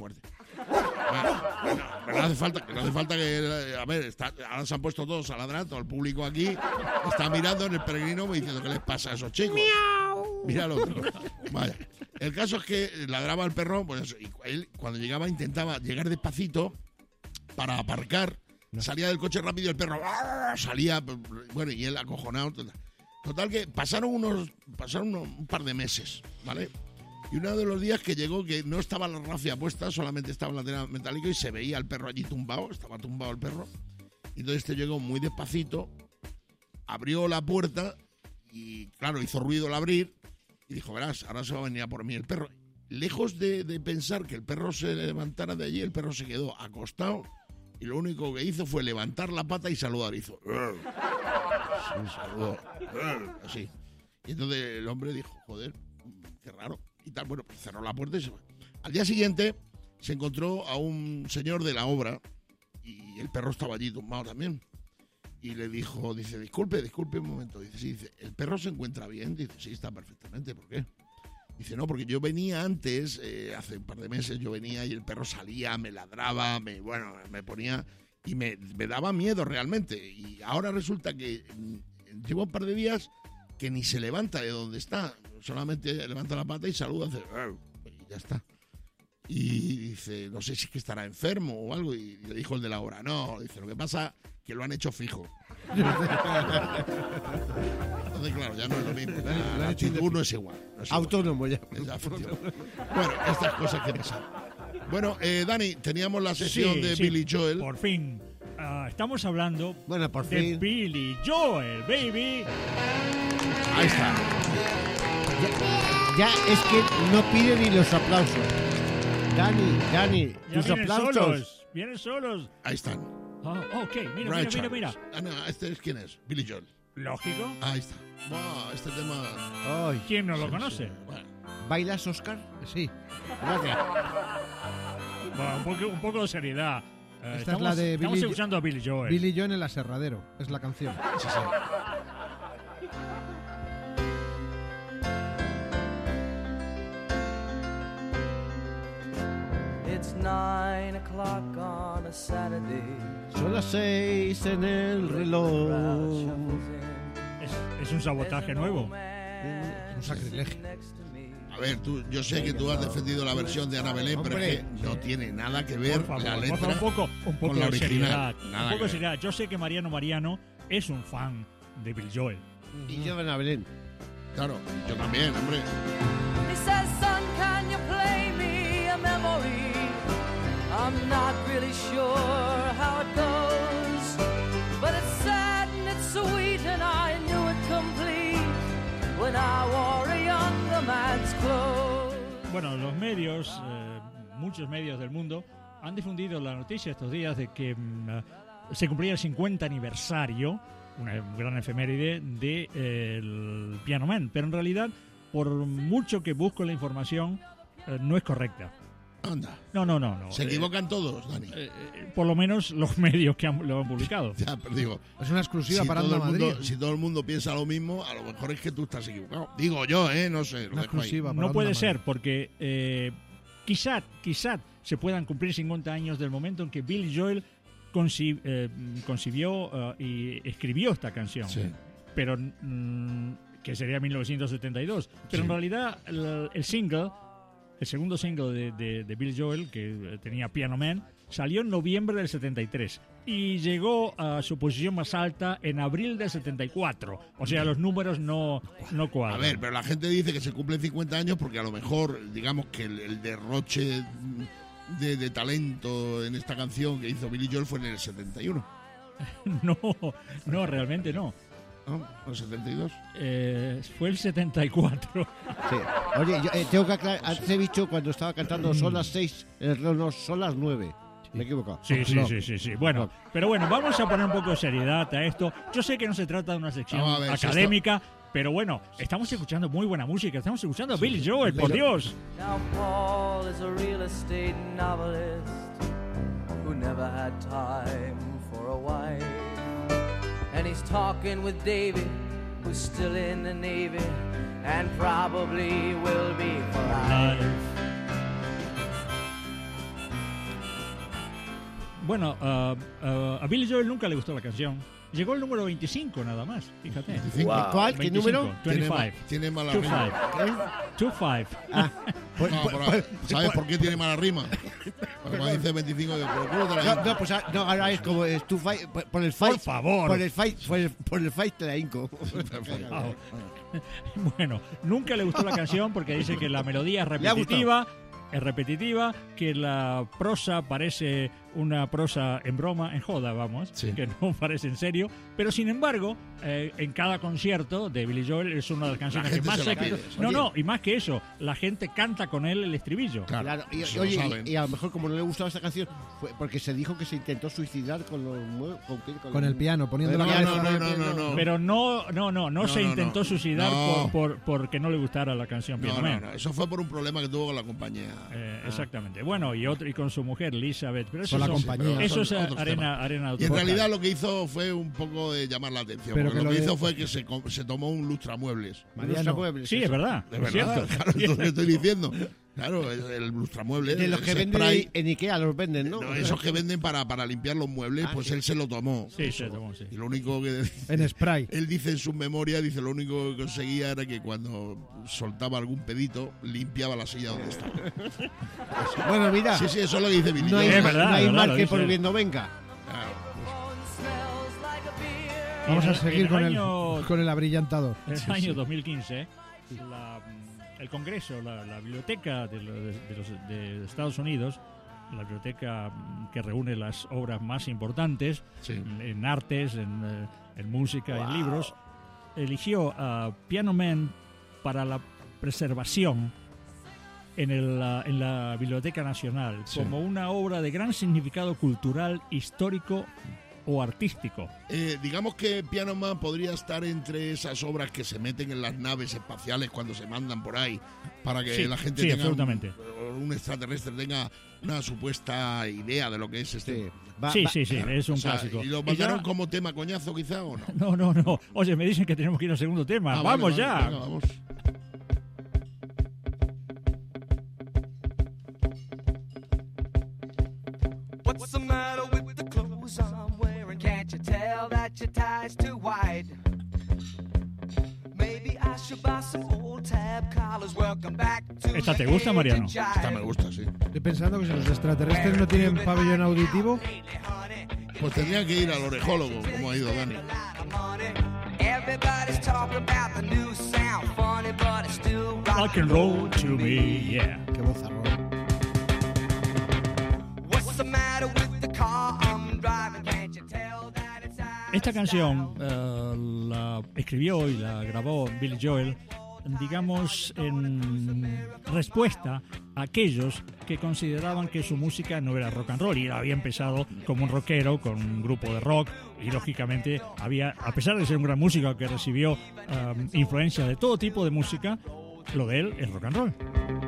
Pero no hace falta que. A ver, ahora se han puesto todos a ladrar, todo el público aquí está mirando en el peregrino diciendo qué les pasa a esos chicos. Mira al otro. Vaya. El caso es que ladraba el perro, pues eso, y él cuando llegaba intentaba llegar despacito para aparcar, salía del coche rápido y el perro salía, bueno, y él acojonado. Total que pasaron un par de meses, ¿vale? Y uno de los días que llegó, que no estaba la rafia puesta, solamente estaba la tela metálica y se veía el perro allí tumbado, estaba tumbado el perro. Y entonces llegó muy despacito, abrió la puerta y, claro, hizo ruido al abrir y dijo, verás, ahora se va a venir a por mí el perro. Lejos de pensar que el perro se levantara de allí, el perro se quedó acostado y lo único que hizo fue levantar la pata y saludar. Hizo, sí, saludó, así. Y entonces el hombre dijo, joder, qué raro. Y tal, bueno, pues cerró la puerta y se fue. Al día siguiente se encontró a un señor de la obra y el perro estaba allí tumbado también. Y le dijo, dice, disculpe un momento. Dice, sí, dice, ¿el perro se encuentra bien? Dice, sí, está perfectamente. ¿Por qué? Dice, no, porque yo venía antes, hace un par de meses, yo venía y el perro salía, me ladraba, me ponía y me daba miedo realmente. Y ahora resulta que llevo un par de días que ni se levanta de donde está. Solamente levanta la pata y saluda, hace, y ya está. Y dice, no sé si es que estará enfermo o algo. Y le dijo el de la obra, no, dice, lo que pasa que lo han hecho fijo. Entonces, claro, ya no es lo mismo. La actitud no es igual. No es autónomo igual. Ya. Bueno, estas cosas que pasan. Bueno, Dani, teníamos la sesión de Billy Joel. Por fin. Estamos hablando por de fin. Billy Joel, baby. Ahí está. Ya es que no pide ni los aplausos. Dani, Ya tus aplausos. Vienen solos. Ahí están. Ok, mira. Ah, no, ¿este es quién es? Billy Joel. Lógico. Ahí está. Wow, este tema. Ay, ¿Quién no lo conoce? Sí. Bueno. ¿Bailas, Oscar? Sí. Gracias. Bueno, un poco de seriedad. Esta es la de estamos Billy escuchando a Billy Joel. Billy Joel en el aserradero, es la canción. Sí. It's 9 o'clock on a Saturday. Son las 6 en el reloj. Es un sabotaje nuevo. Un sacrilegio. A ver, yo sé que tú has defendido la versión de Ana Belén, pero es que no tiene nada que ver Por favor, la letra un poco con la de original. seriedad. Nada Un poco que de ver. seriedad. Yo sé que Mariano es un fan de Billy Joel. Y yo, Ana Belén. Claro, yo también, hombre. He says, son, can you play me a memory? I'm not really sure how it goes, but it's sad and it's sweet and I knew it complete when I wore a younger man's clothes. Bueno, los medios, muchos medios del mundo, han difundido la noticia estos días de que se cumplía el 50 aniversario, una gran efeméride, de el Piano Man, pero en realidad, por mucho que busco la información, no es correcta. Anda. No. Se equivocan todos, Dani. Por lo menos los medios que lo han publicado. Ya, pero digo, Es una exclusiva si para todo, Onda el Madrid. mundo, si todo el mundo piensa lo mismo, a lo mejor es que tú estás equivocado. Digo yo, no sé. Lo Una dejo ahí. exclusiva para No Onda puede Madrid. ser, porque quizá se puedan cumplir 50 años del momento en que Billy Joel concibió y escribió esta canción. Sí. Pero que sería 1972. Pero en realidad el segundo single de Billy Joel, que tenía Piano Man, salió en noviembre del 73. y llegó a su posición más alta en abril del 74. O sea, los números no cuadran. A ver, pero la gente dice que se cumplen 50 años porque a lo mejor, digamos que el derroche de talento en esta canción que hizo Billy Joel fue en el 71. No, realmente no. ¿No? ¿El 72? Fue el 74. Sí. Oye, yo tengo que aclarar, antes he dicho cuando estaba cantando son las 6, el reloj no, son las 9. Me he equivocado. Sí. Bueno, pero bueno, vamos a poner un poco de seriedad a esto. Yo sé que no se trata de una sección académica, pero bueno, estamos escuchando muy buena música. Estamos escuchando a Billy Joel, por Dios. Now Paul is a real estate novelist who never had time for a wife. And he's talking with David, who's still in the Navy and probably will be for life. Bueno, a Billy Joel nunca le gustó la canción. Llegó el número 25 nada más, fíjate. 25. Wow. ¿Cuál? ¿Qué 25, número? 25. Tiene mala 25. rima. 25. ¿Sabes por qué tiene mala rima? Porque cuando dice 25, No, pues ahora es como es tu fight, por el fight. Por favor. Por el fight te la hinco. Bueno, nunca le gustó la canción porque dice que la melodía es repetitiva. Que la prosa parece una prosa en broma, en joda, vamos, que no parece en serio, pero sin embargo, en cada concierto de Billy Joel es una de las canciones que más se pide. Y más que eso, la gente canta con él el estribillo. Claro. Y a lo mejor como no le gustaba esta canción, fue porque se dijo que se intentó suicidar con el piano, poniendo la No. Pero no se intentó suicidar porque no le gustara la canción Piano Man. No, eso fue por un problema que tuvo con la compañía. Exactamente. Bueno, y con su mujer Elizabeth, pero eso con la compañía. Eso es arena y en realidad lo que hizo fue un poco de llamar la atención. Pero porque lo que hizo fue que se tomó un lustramuebles. Sí, es verdad. Es verdad, claro, es lo que estoy diciendo. Claro, el lustramuebles. De los que venden spray, en Ikea los venden, ¿no? Esos que venden para limpiar los muebles, pues él se lo tomó. Sí, se tomó, sí. Y lo único que... En spray. Él dice en su memoria, lo único que conseguía era que cuando soltaba algún pedito, limpiaba la silla donde estaba. Bueno, mira. Sí, eso es lo que dice Billy. No hay mal que por bien no venga. Vamos a seguir con el abrillantador. En el año 2015, el Congreso, la biblioteca de Estados Unidos, la biblioteca que reúne las obras más importantes en artes, en música, en libros, eligió a Piano Man para la preservación en la Biblioteca Nacional como una obra de gran significado cultural, histórico o artístico. Digamos que Piano Man podría estar entre esas obras que se meten en las naves espaciales cuando se mandan por ahí para que la gente tenga un extraterrestre tenga una supuesta idea de lo que es este. Sí, es un clásico. ¿Y lo mandaron como tema coñazo quizá o no? No. Oye, me dicen que tenemos que ir al segundo tema. ¡Vamos ya! Venga, vamos. What's the matter with the clothes I'm wearing? Can't you tell that your tie's too wide? Maybe I should buy some old tab collars. Welcome back to ¿Esta te gusta, Mariano? Esta me gusta, sí. Estoy pensando que si los extraterrestres no tienen pabellón auditivo, pues tendrían que ir al orejólogo, como ha ido Dani. Everybody's talking about the new sound, funny but it's still rock and roll to me, yeah. Qué bozarrón. What's the matter with the car I'm driving? Can't you tell that it's Esta canción la escribió y la grabó Billy Joel, digamos, en respuesta a aquellos que consideraban que su música no era rock and roll, y él había empezado como un rockero con un grupo de rock y lógicamente había, a pesar de ser un gran músico que recibió influencias de todo tipo de música, lo de él es rock and roll.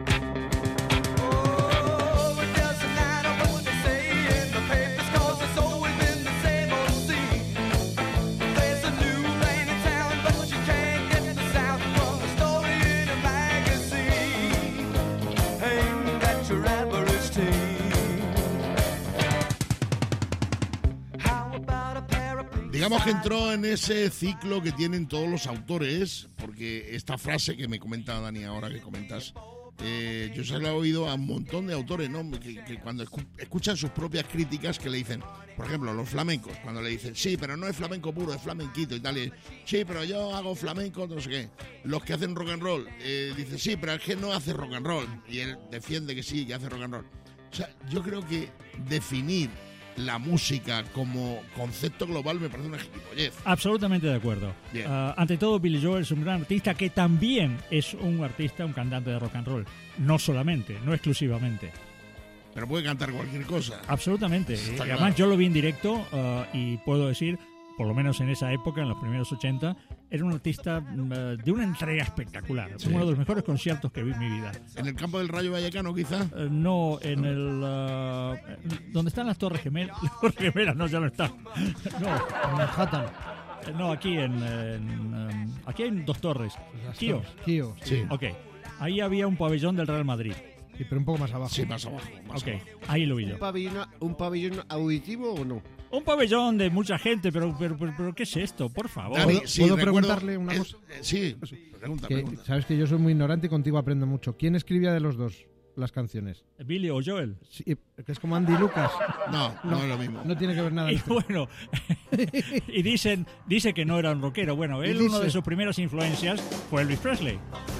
Digamos que entró en ese ciclo que tienen todos los autores, porque esta frase que me comenta Dani ahora, que comentas, yo se lo he oído a un montón de autores, ¿no? Que cuando escuchan sus propias críticas, que le dicen, por ejemplo, los flamencos, cuando le dicen, sí, pero no es flamenco puro, es flamenquito y tal, y, sí, pero yo hago flamenco, no sé qué. Los que hacen rock and roll, dicen, sí, pero es que no hace rock and roll, y él defiende que sí, que hace rock and roll. O sea, yo creo que definir la música como concepto global me parece una gilipollez. Absolutamente de acuerdo. Ante todo, Billy Joel es un gran artista que también es un artista, un cantante de rock and roll. No solamente, no exclusivamente. Pero puede cantar cualquier cosa. Absolutamente. Y además yo lo vi en directo y puedo decir, por lo menos en esa época, en los primeros 80, era un artista de una entrega espectacular. Sí. Uno de los mejores conciertos que vi en mi vida. ¿En el campo del Rayo Vallecano, quizá? No, en el... ¿dónde están las Torres Gemelas? Las Torres Gemelas, no, ya no están. No, en Manhattan. No, aquí aquí hay 2 torres. Kío. Sí. Ok. Ahí había un pabellón del Real Madrid. Sí, pero un poco más abajo. Sí, más abajo. Ok, ahí lo vi yo. ¿Un pabellón auditivo o no? Un pabellón de mucha gente, pero ¿qué es esto? Por favor. Dani, sí, ¿Puedo preguntarle una cosa? Sí, pregunta. Sabes que yo soy muy ignorante y contigo aprendo mucho. ¿Quién escribía de los dos las canciones? ¿Billy o Joel? Sí, que es como Andy Lucas. No es lo mismo. No tiene que ver nada. Y bueno, y dice que no era un rockero. Bueno, uno de sus primeras influencias fue Elvis Presley.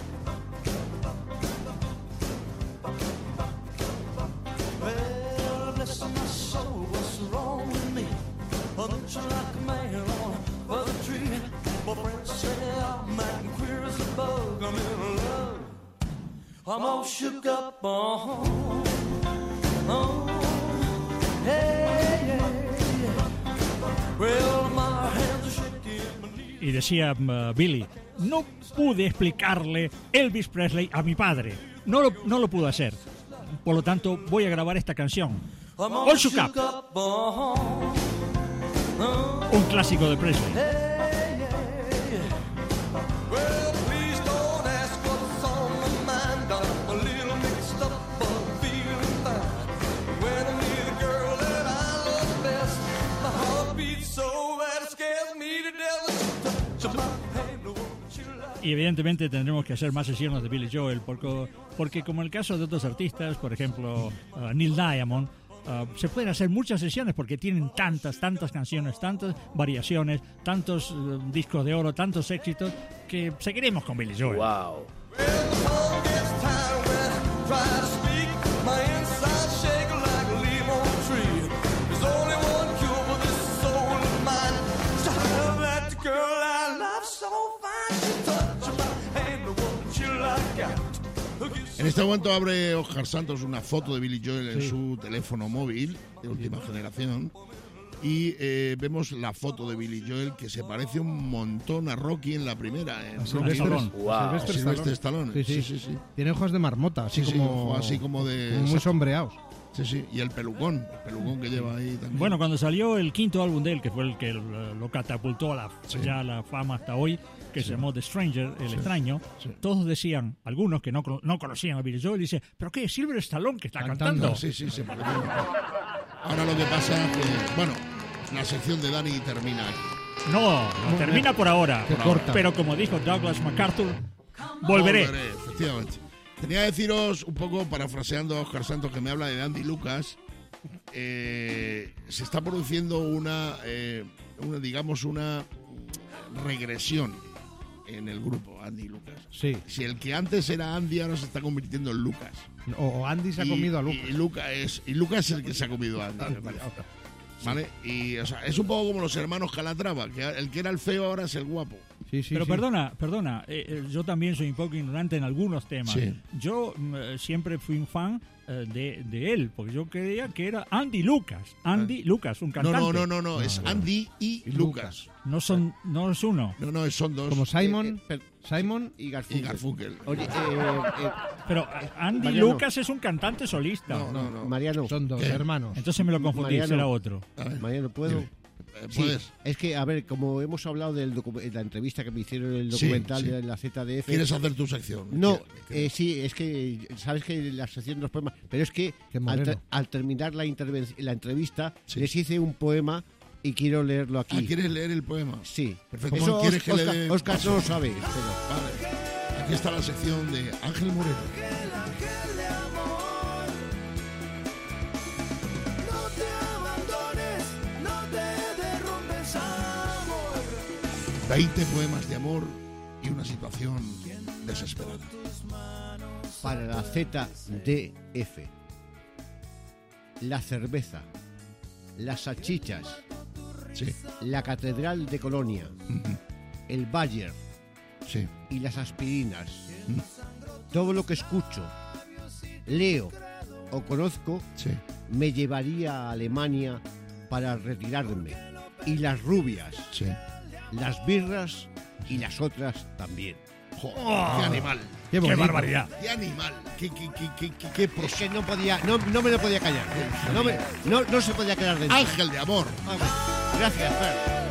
I'm all shook up, hey, yeah. Well, my hands are shaking. Y decía Billy, no pude explicarle Elvis Presley a mi padre. No lo pude hacer. Por lo tanto, voy a grabar esta canción. All Shook Up. Un clásico de Presley. Y evidentemente tendremos que hacer más sesiones de Billy Joel porque como en el caso de otros artistas, por ejemplo Neil Diamond, se pueden hacer muchas sesiones porque tienen tantas canciones, tantas variaciones, tantos discos de oro, tantos éxitos, que seguiremos con Billy Joel. Wow. En este momento abre Oscar Santos una foto de Billy Joel en su teléfono móvil de última generación y vemos la foto de Billy Joel que se parece un montón a Rocky en la primera. En Sylvester Stallone. Sí. Tiene ojos de marmota, así como de... Muy sombreados. Sí, y el pelucón que lleva ahí también. Bueno, cuando salió el quinto álbum de él, que fue el que lo catapultó a la fama hasta hoy, que se llamó The Stranger, el extraño, todos decían, algunos que no conocían a Billy Joel, dice, ¿pero qué? Silver Stallone que está cantando. Sí, se parece. Ahora lo que pasa es que, bueno, la sección de Dani termina aquí. No, termina por ahora. Pero como dijo Douglas MacArthur, volveré, efectivamente. Tenía que deciros un poco, parafraseando a Oscar Santos, que me habla de Andy Lucas. Se está produciendo una regresión en el grupo, Andy y Lucas. Sí. Si el que antes era Andy ahora se está convirtiendo en Lucas. O Andy se ha comido a Lucas. Y Lucas es el que se ha comido a Andy. ¿Vale? Y, o sea, es un poco como los hermanos Calatrava, que el que era el feo ahora es el guapo. Pero perdona, yo también soy un poco ignorante en algunos temas. Sí. Yo siempre fui un fan de él, porque yo creía que era Andy Lucas. Andy Lucas, un cantante. No, es Andy y Lucas. No es uno. No, son dos. Como Simon y Garfunkel. Oye, pero Andy Mariano. Lucas es un cantante solista. No. Mariano. Son dos hermanos. Entonces me lo confundí, será otro. Mariano, ¿puedo? Sí, es que, a ver, como hemos hablado de la entrevista que me hicieron en el documental de la ZDF... ¿Quieres hacer tu sección? No, sí, es que sabes que la sección de los poemas... Pero es que al terminar la entrevista les hice un poema y quiero leerlo aquí. ¿Quieres leer el poema? Sí. Perfecto. Eso ¿Quieres que Oscar no lo sabe. Vale. Aquí está la sección de Ángel Moreno. 20 poemas de amor y una situación desesperada. Para la ZDF. La cerveza, las salchichas, Sí. la Catedral de Colonia, el Bayer Sí. y las aspirinas. Todo lo que escucho, leo o conozco Sí. me llevaría a Alemania para retirarme. Y las rubias, Sí. las birras y las otras también. ¡Qué animal! Qué ¡Qué bonito. barbaridad! ¡Qué animal! ¡Qué Es que no podía, no me lo podía callar. No se podía quedar dentro. ángel de amor! Hombre, gracias, Fer.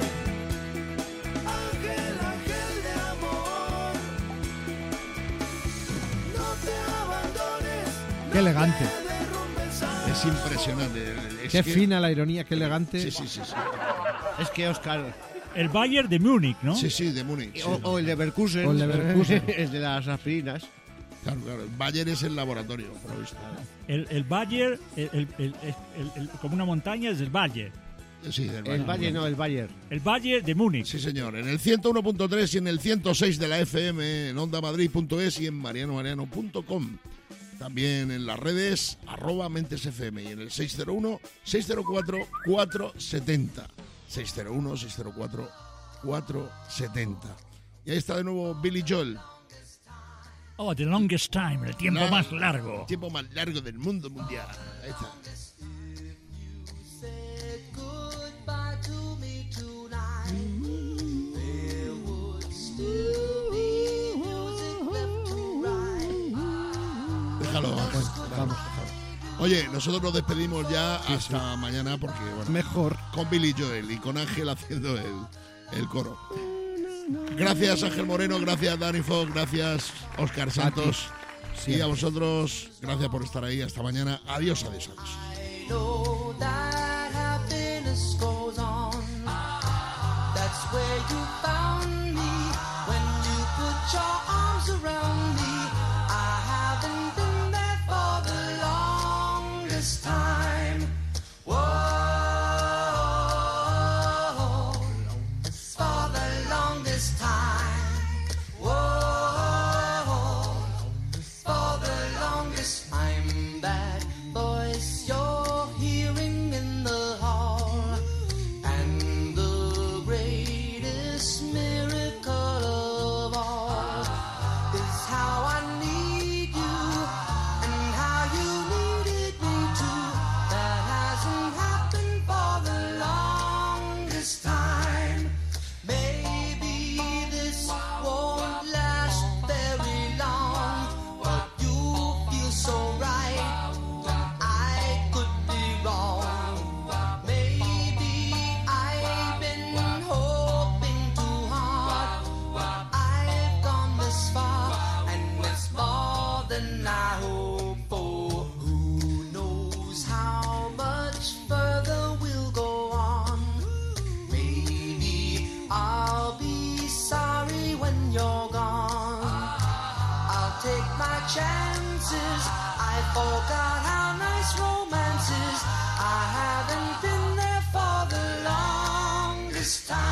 Qué elegante. Es impresionante. Es Qué que- fina la ironía, qué elegante. Sí, sí, sí. Sí, Es que Oscar, El Bayern de Múnich, ¿no? sí, sí, de Múnich. Sí. o el Leverkusen, O el Leverkusen. el de las aspirinas. Claro, claro. El Bayer es el laboratorio, por lo visto. El Bayern, como una montaña, es el Bayern. Sí, del El Bayern. Valle no, el Bayer. El Bayern de Múnich. Sí, señor. En el 101.3 y en el 106 de la FM, en ondamadrid.es y en marianomariano.com. También en las redes, @mentesfm y en el 601-604-470. 601-604-470. Y ahí está de nuevo Billy Joel. Oh, the longest time, el tiempo Largo. más largo. El tiempo más largo del mundo mundial. Ahí está. Déjalo, Ángel. Vamos. Oye, nosotros nos despedimos ya hasta mañana porque, bueno, Mejor. con Billy Joel y con Ángel haciendo el coro. Gracias, Ángel Moreno, gracias, Dani Fox, gracias, Óscar Santos. Sí. Y a vosotros, gracias por estar ahí. Hasta mañana. Adiós, adiós, adiós. I know that happiness goes on. That's where you found me when you put your arms around me. I haven't been there for the longest time. Whoa, for the longest time. Whoa, for the longest time. That voice you're hearing in the hall, and the greatest miracle of all is how I need you and how you needed me too. That hasn't happened for the longest time. Maybe this won't last very long, but you feel so right. I could be wrong. Maybe I've been hoping too hard, but I've gone this far, and it's more than I hoped for. Who knows how much further we'll go on? Maybe I'll be sorry when you're gone. I'll take my chances. I forgot how nice romance is. I haven't been there for the longest time.